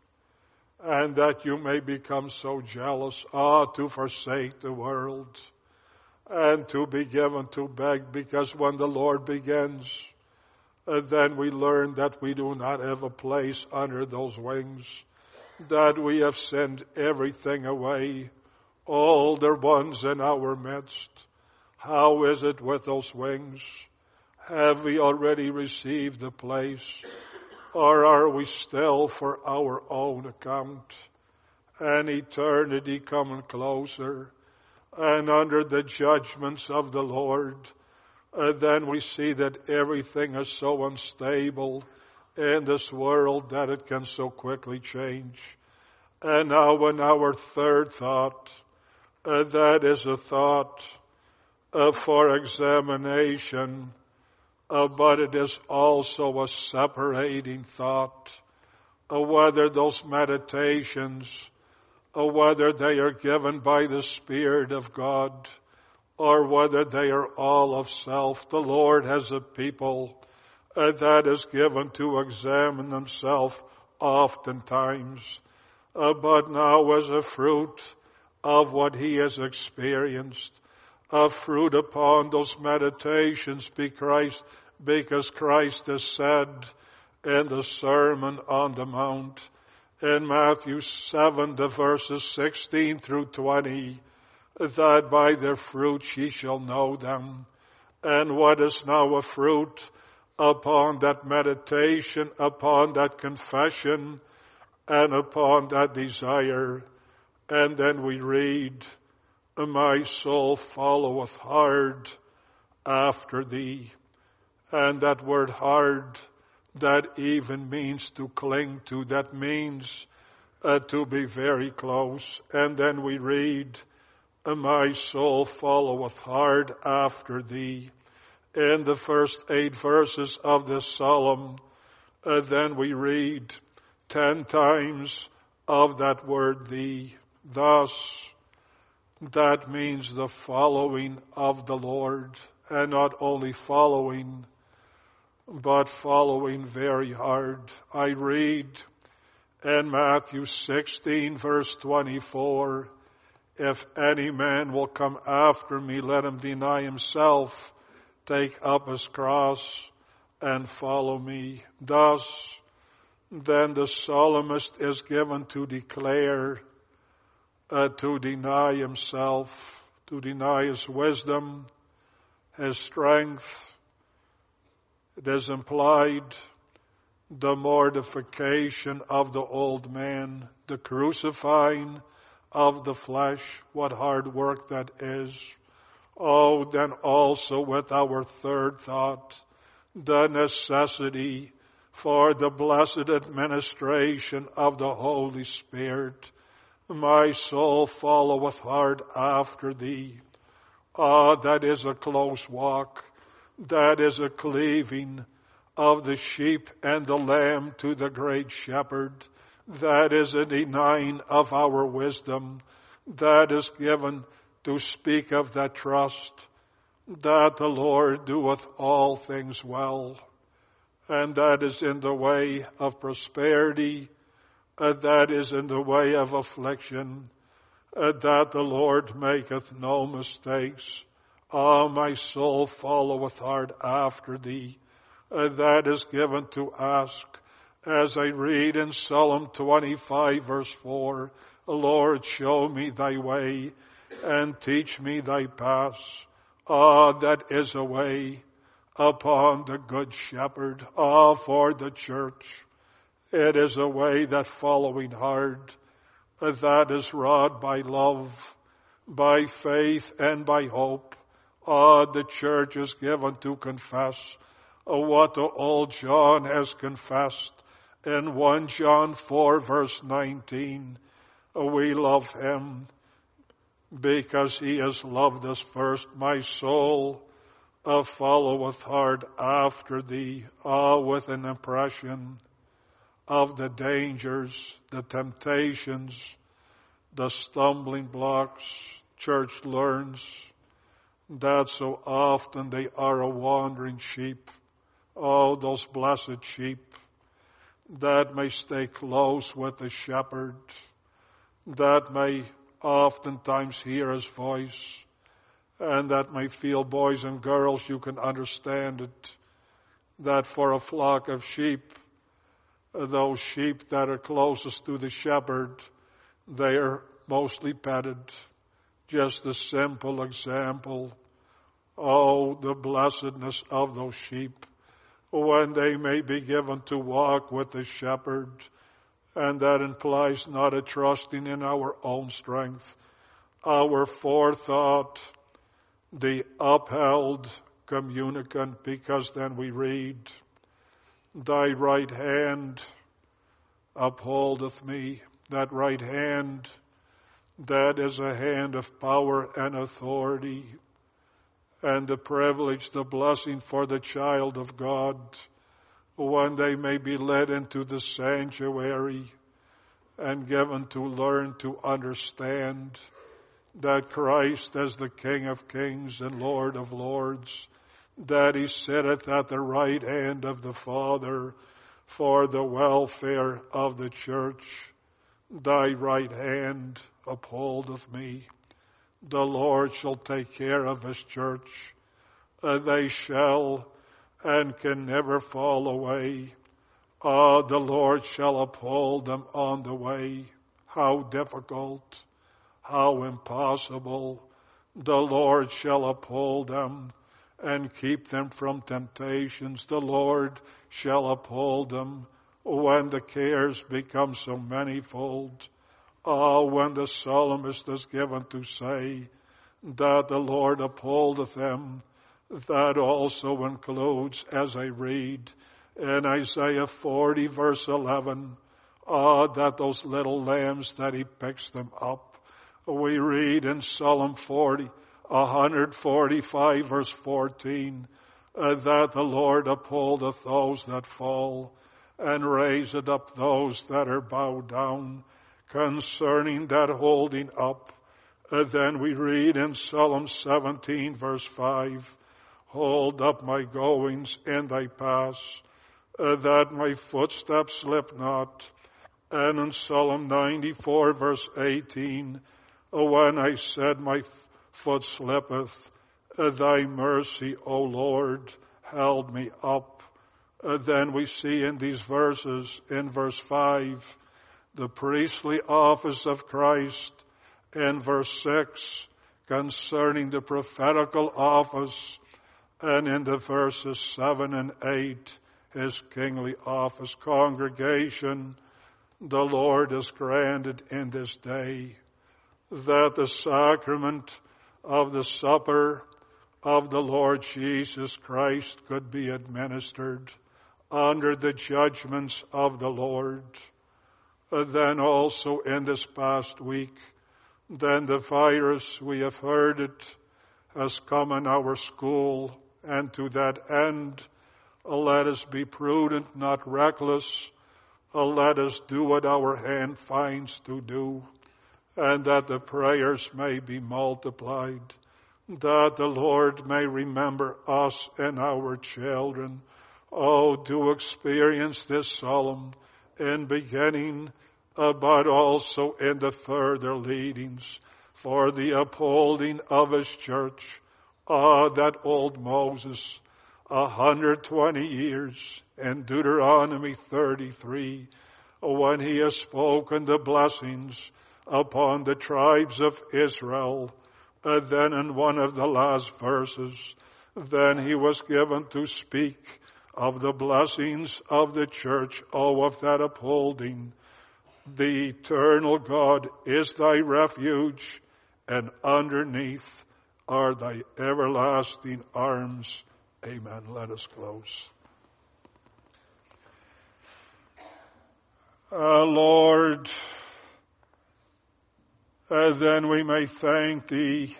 and that you may become so jealous, to forsake the world and to be given to beg, because when the Lord begins, then we learn that we do not have a place under those wings, that we have sent everything away, older ones in our midst. How is it with those wings? Have we already received a place, or are we still for our own account? And eternity coming closer, and under the judgments of the Lord, then we see that everything is so unstable in this world that it can so quickly change. And now in our third thought, that is a thought for examination, but it is also a separating thought, whether those meditations, whether they are given by the Spirit of God, or whether they are all of self. The Lord has a people that is given to examine themselves oftentimes, but now as a fruit of what he has experienced, a fruit upon those meditations, because Christ has said in the Sermon on the Mount, in Matthew 7, the verses 16 through 20, that by their fruits ye shall know them. And what is now a fruit upon that meditation, upon that confession, and upon that desire? And then we read, my soul followeth hard after thee. And that word hard, that even means to cling to, that means to be very close. And then we read, my soul followeth hard after thee. In the first 8 verses of this psalm, then we read 10 times of that word thee. Thus, that means the following of the Lord, and not only following, but following very hard. I read in Matthew 16 verse 24, if any man will come after me, let him deny himself, take up his cross, and follow me. Thus, then the psalmist is given to declare, to deny himself, to deny his wisdom, his strength. It is implied the mortification of the old man, the crucifying of the flesh. What hard work that is. Oh, then also with our third thought, the necessity for the blessed administration of the Holy Spirit. My soul followeth hard after thee. That is a close walk. That is a cleaving of the sheep and the lamb to the great shepherd. That is a denying of our wisdom. That is given to speak of that trust that the Lord doeth all things well, and that is in the way of prosperity, that is in the way of affliction, that the Lord maketh no mistakes. My soul followeth hard after thee. That is given to ask. As I read in Psalm 25 verse 4, Lord, show me thy way and teach me thy paths. That is a way upon the good shepherd, for the church. It is a way that following hard, that is wrought by love, by faith, and by hope. The church is given to confess what the old John has confessed in 1 John 4 verse 19. We love him because he has loved us first. My soul followeth hard after thee, with an impression of the dangers, the temptations, the stumbling blocks. Church learns that so often they are a wandering sheep. Those blessed sheep that may stay close with the shepherd, that may oftentimes hear his voice, and that may feel, boys and girls, you can understand it, that for a flock of sheep, those sheep that are closest to the shepherd, they are mostly petted. Just a simple example. The blessedness of those sheep when they may be given to walk with the shepherd. And that implies not a trusting in our own strength, our forethought, the upheld communicant, because then we read, thy right hand upholdeth me. That right hand, that is a hand of power and authority, and the privilege, the blessing for the child of God, when they may be led into the sanctuary and given to learn to understand that Christ as the King of kings and Lord of lords, that he sitteth at the right hand of the Father for the welfare of the church. Thy right hand upholdeth me. The Lord shall take care of his church. They shall and can never fall away. The Lord shall uphold them on the way. How difficult, how impossible. The Lord shall uphold them and keep them from temptations. The Lord shall uphold them when the cares become so manifold. When the psalmist is given to say that the Lord upholdeth them, that also includes, as I read in Isaiah 40 verse 11, that those little lambs that he picks them up. We read in Psalm 145 verse 14, that the Lord upholdeth those that fall and raiseth up those that are bowed down. Concerning that holding up, then we read in Psalm 17 verse 5, hold up my goings in thy paths, that my footsteps slip not. And in Psalm 94 verse 18, when I said my foot slippeth, thy mercy, O Lord, held me up. Then we see in these verses, in verse 5, the priestly office of Christ. In verse 6, concerning the prophetical office. And in the verses 7 and 8, his kingly office. Congregation, the Lord has granted in this day that the sacrament of the supper of the Lord Jesus Christ could be administered under the judgments of the Lord. Then also in this past week, then the virus, we have heard it, has come in our school, and to that end, let us be prudent, not reckless. Let us do what our hand finds to do, and that the prayers may be multiplied. that the Lord may remember us and our children. Oh, do experience this solemn in beginning, but also in the further leadings for the upholding of his church. That old Moses, 120 years in Deuteronomy 33, when he has spoken the blessings upon the tribes of Israel, then in one of the last verses, then he was given to speak of the blessings of the church, of that upholding. The eternal God is thy refuge, and underneath are thy everlasting arms. Amen. Let us close. Lord, then we may thank thee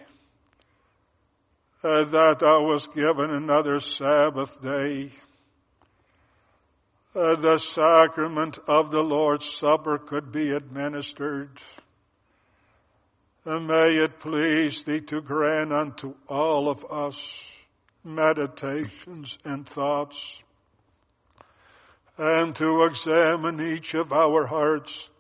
that thou wast given another Sabbath day. The sacrament of the Lord's Supper could be administered. May it please thee to grant unto all of us meditations and thoughts, and to examine each of our hearts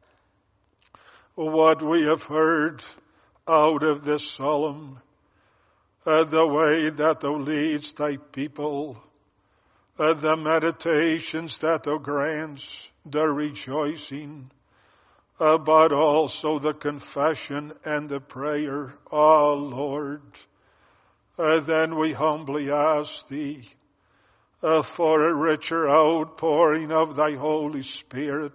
what we have heard out of this solemn, the way that thou leadst thy people, the meditations that thou grants, the rejoicing, but also the confession and the prayer. Oh Lord, then we humbly ask thee for a richer outpouring of thy Holy Spirit.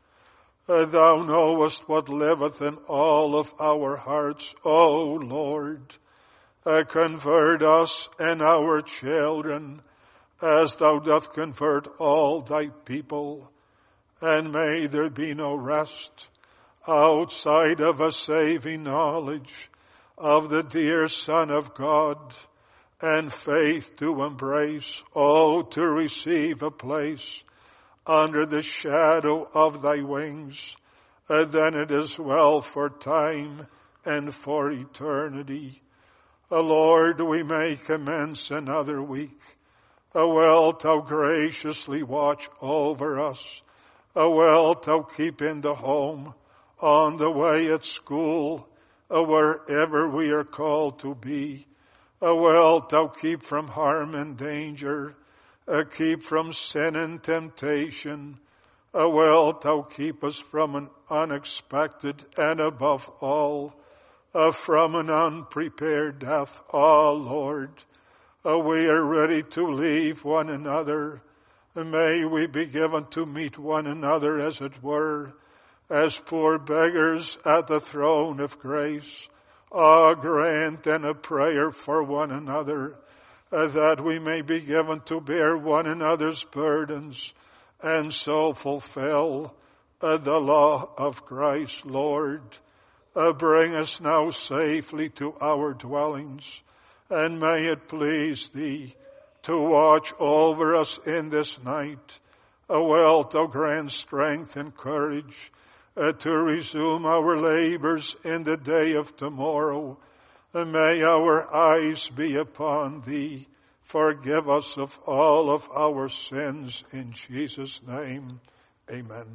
Thou knowest what liveth in all of our hearts. O Lord, convert us and our children as thou doth convert all thy people. And may there be no rest outside of a saving knowledge of the dear Son of God, and faith to embrace, to receive a place under the shadow of thy wings. Then it is well for time and for eternity. Lord, we may commence another week. Wilt thou graciously watch over us? Wilt thou keep in the home, on the way at school, wherever we are called to be? Wilt thou keep from harm and danger, keep from sin and temptation? Wilt thou keep us from an unexpected and above all, from an unprepared death? Lord, we are ready to leave one another. May we be given to meet one another, as it were, as poor beggars at the throne of grace. Grant and a prayer for one another, that we may be given to bear one another's burdens, and so fulfill the law of Christ. Lord, bring us now safely to our dwellings, and may it please thee to watch over us in this night. Wilt thou grant strength and courage to resume our labors in the day of tomorrow. May our eyes be upon thee. Forgive us of all of our sins. In Jesus' name, amen.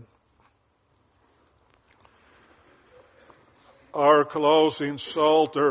Our closing Psalter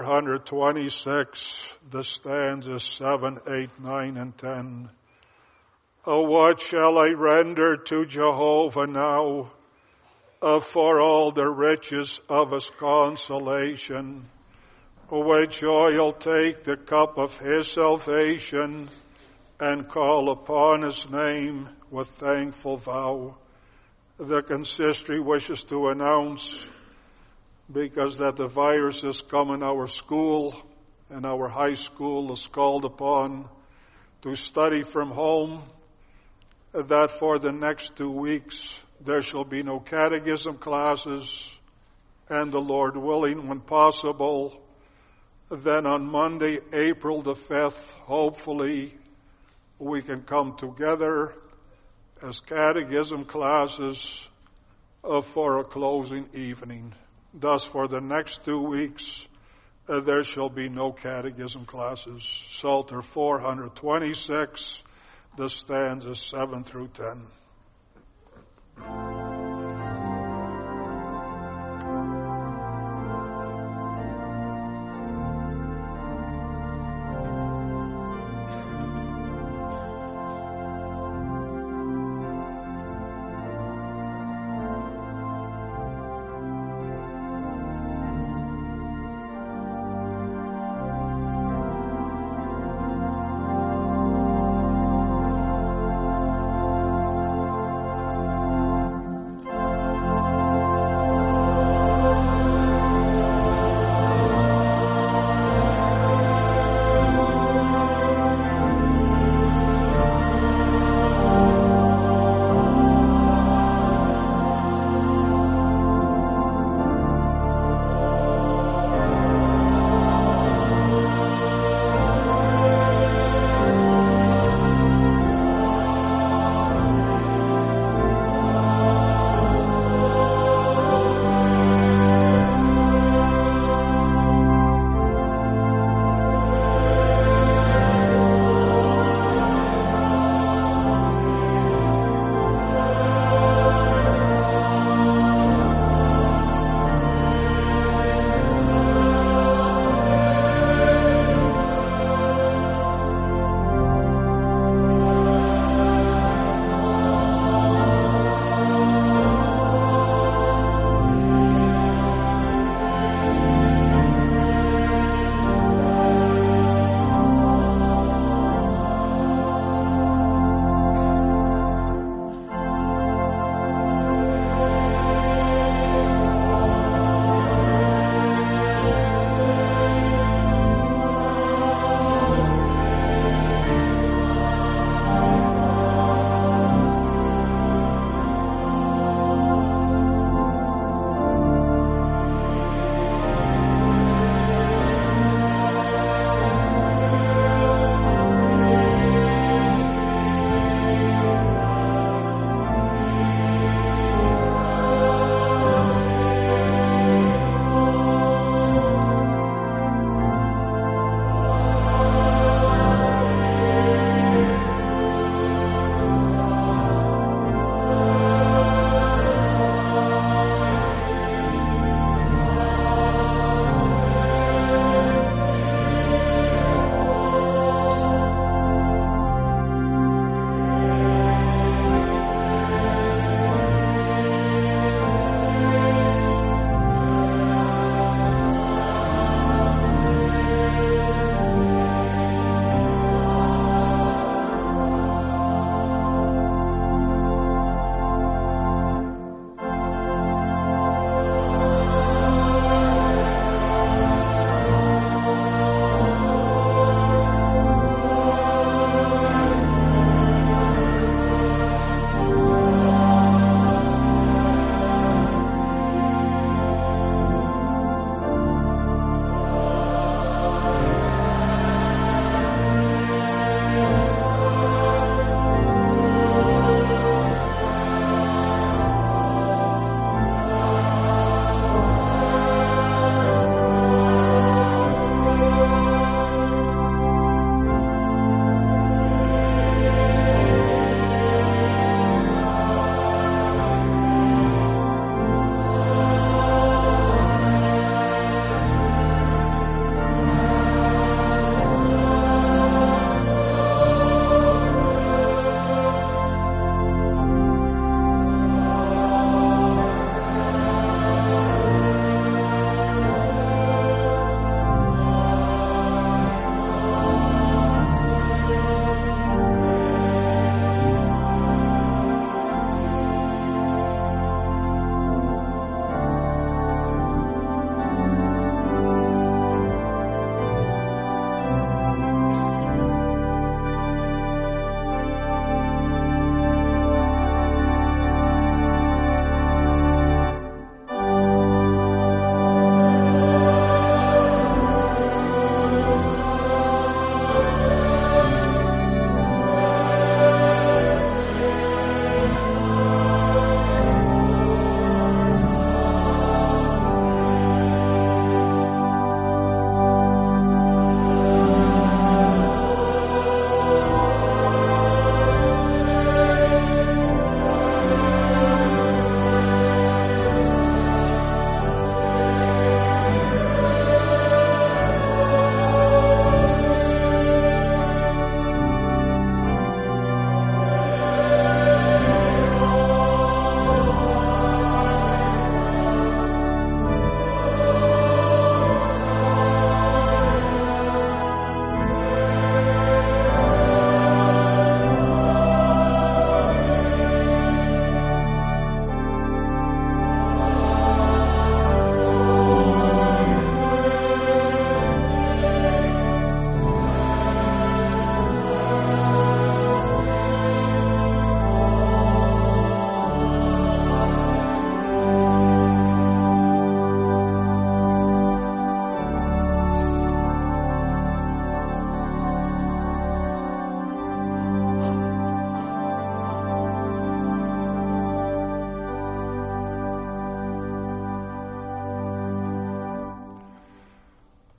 426, the stanzas 7, 8, 9, and 10. What shall I render to Jehovah now for all the riches of his consolation? With joy I'll take the cup of his salvation, and call upon his name with thankful vow. The consistory wishes to announce, because that the virus has come in our school, and our high school is called upon to study from home, that for the next 2 weeks there shall be no catechism classes, and the Lord willing, when possible, then on Monday, April the 5th, hopefully we can come together as catechism classes for a closing evening. Thus, for the next 2 weeks, there shall be no catechism classes. Psalter 426, the stanzas 7 through 10.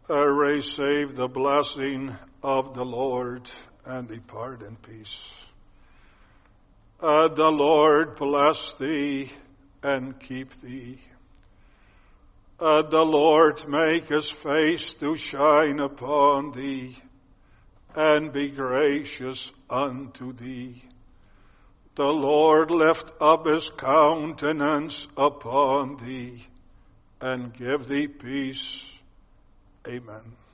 receive the blessing of the Lord and depart in peace. The Lord bless thee and keep thee. The Lord make his face to shine upon thee and be gracious unto thee. The Lord lift up his countenance upon thee and give thee peace. Amen.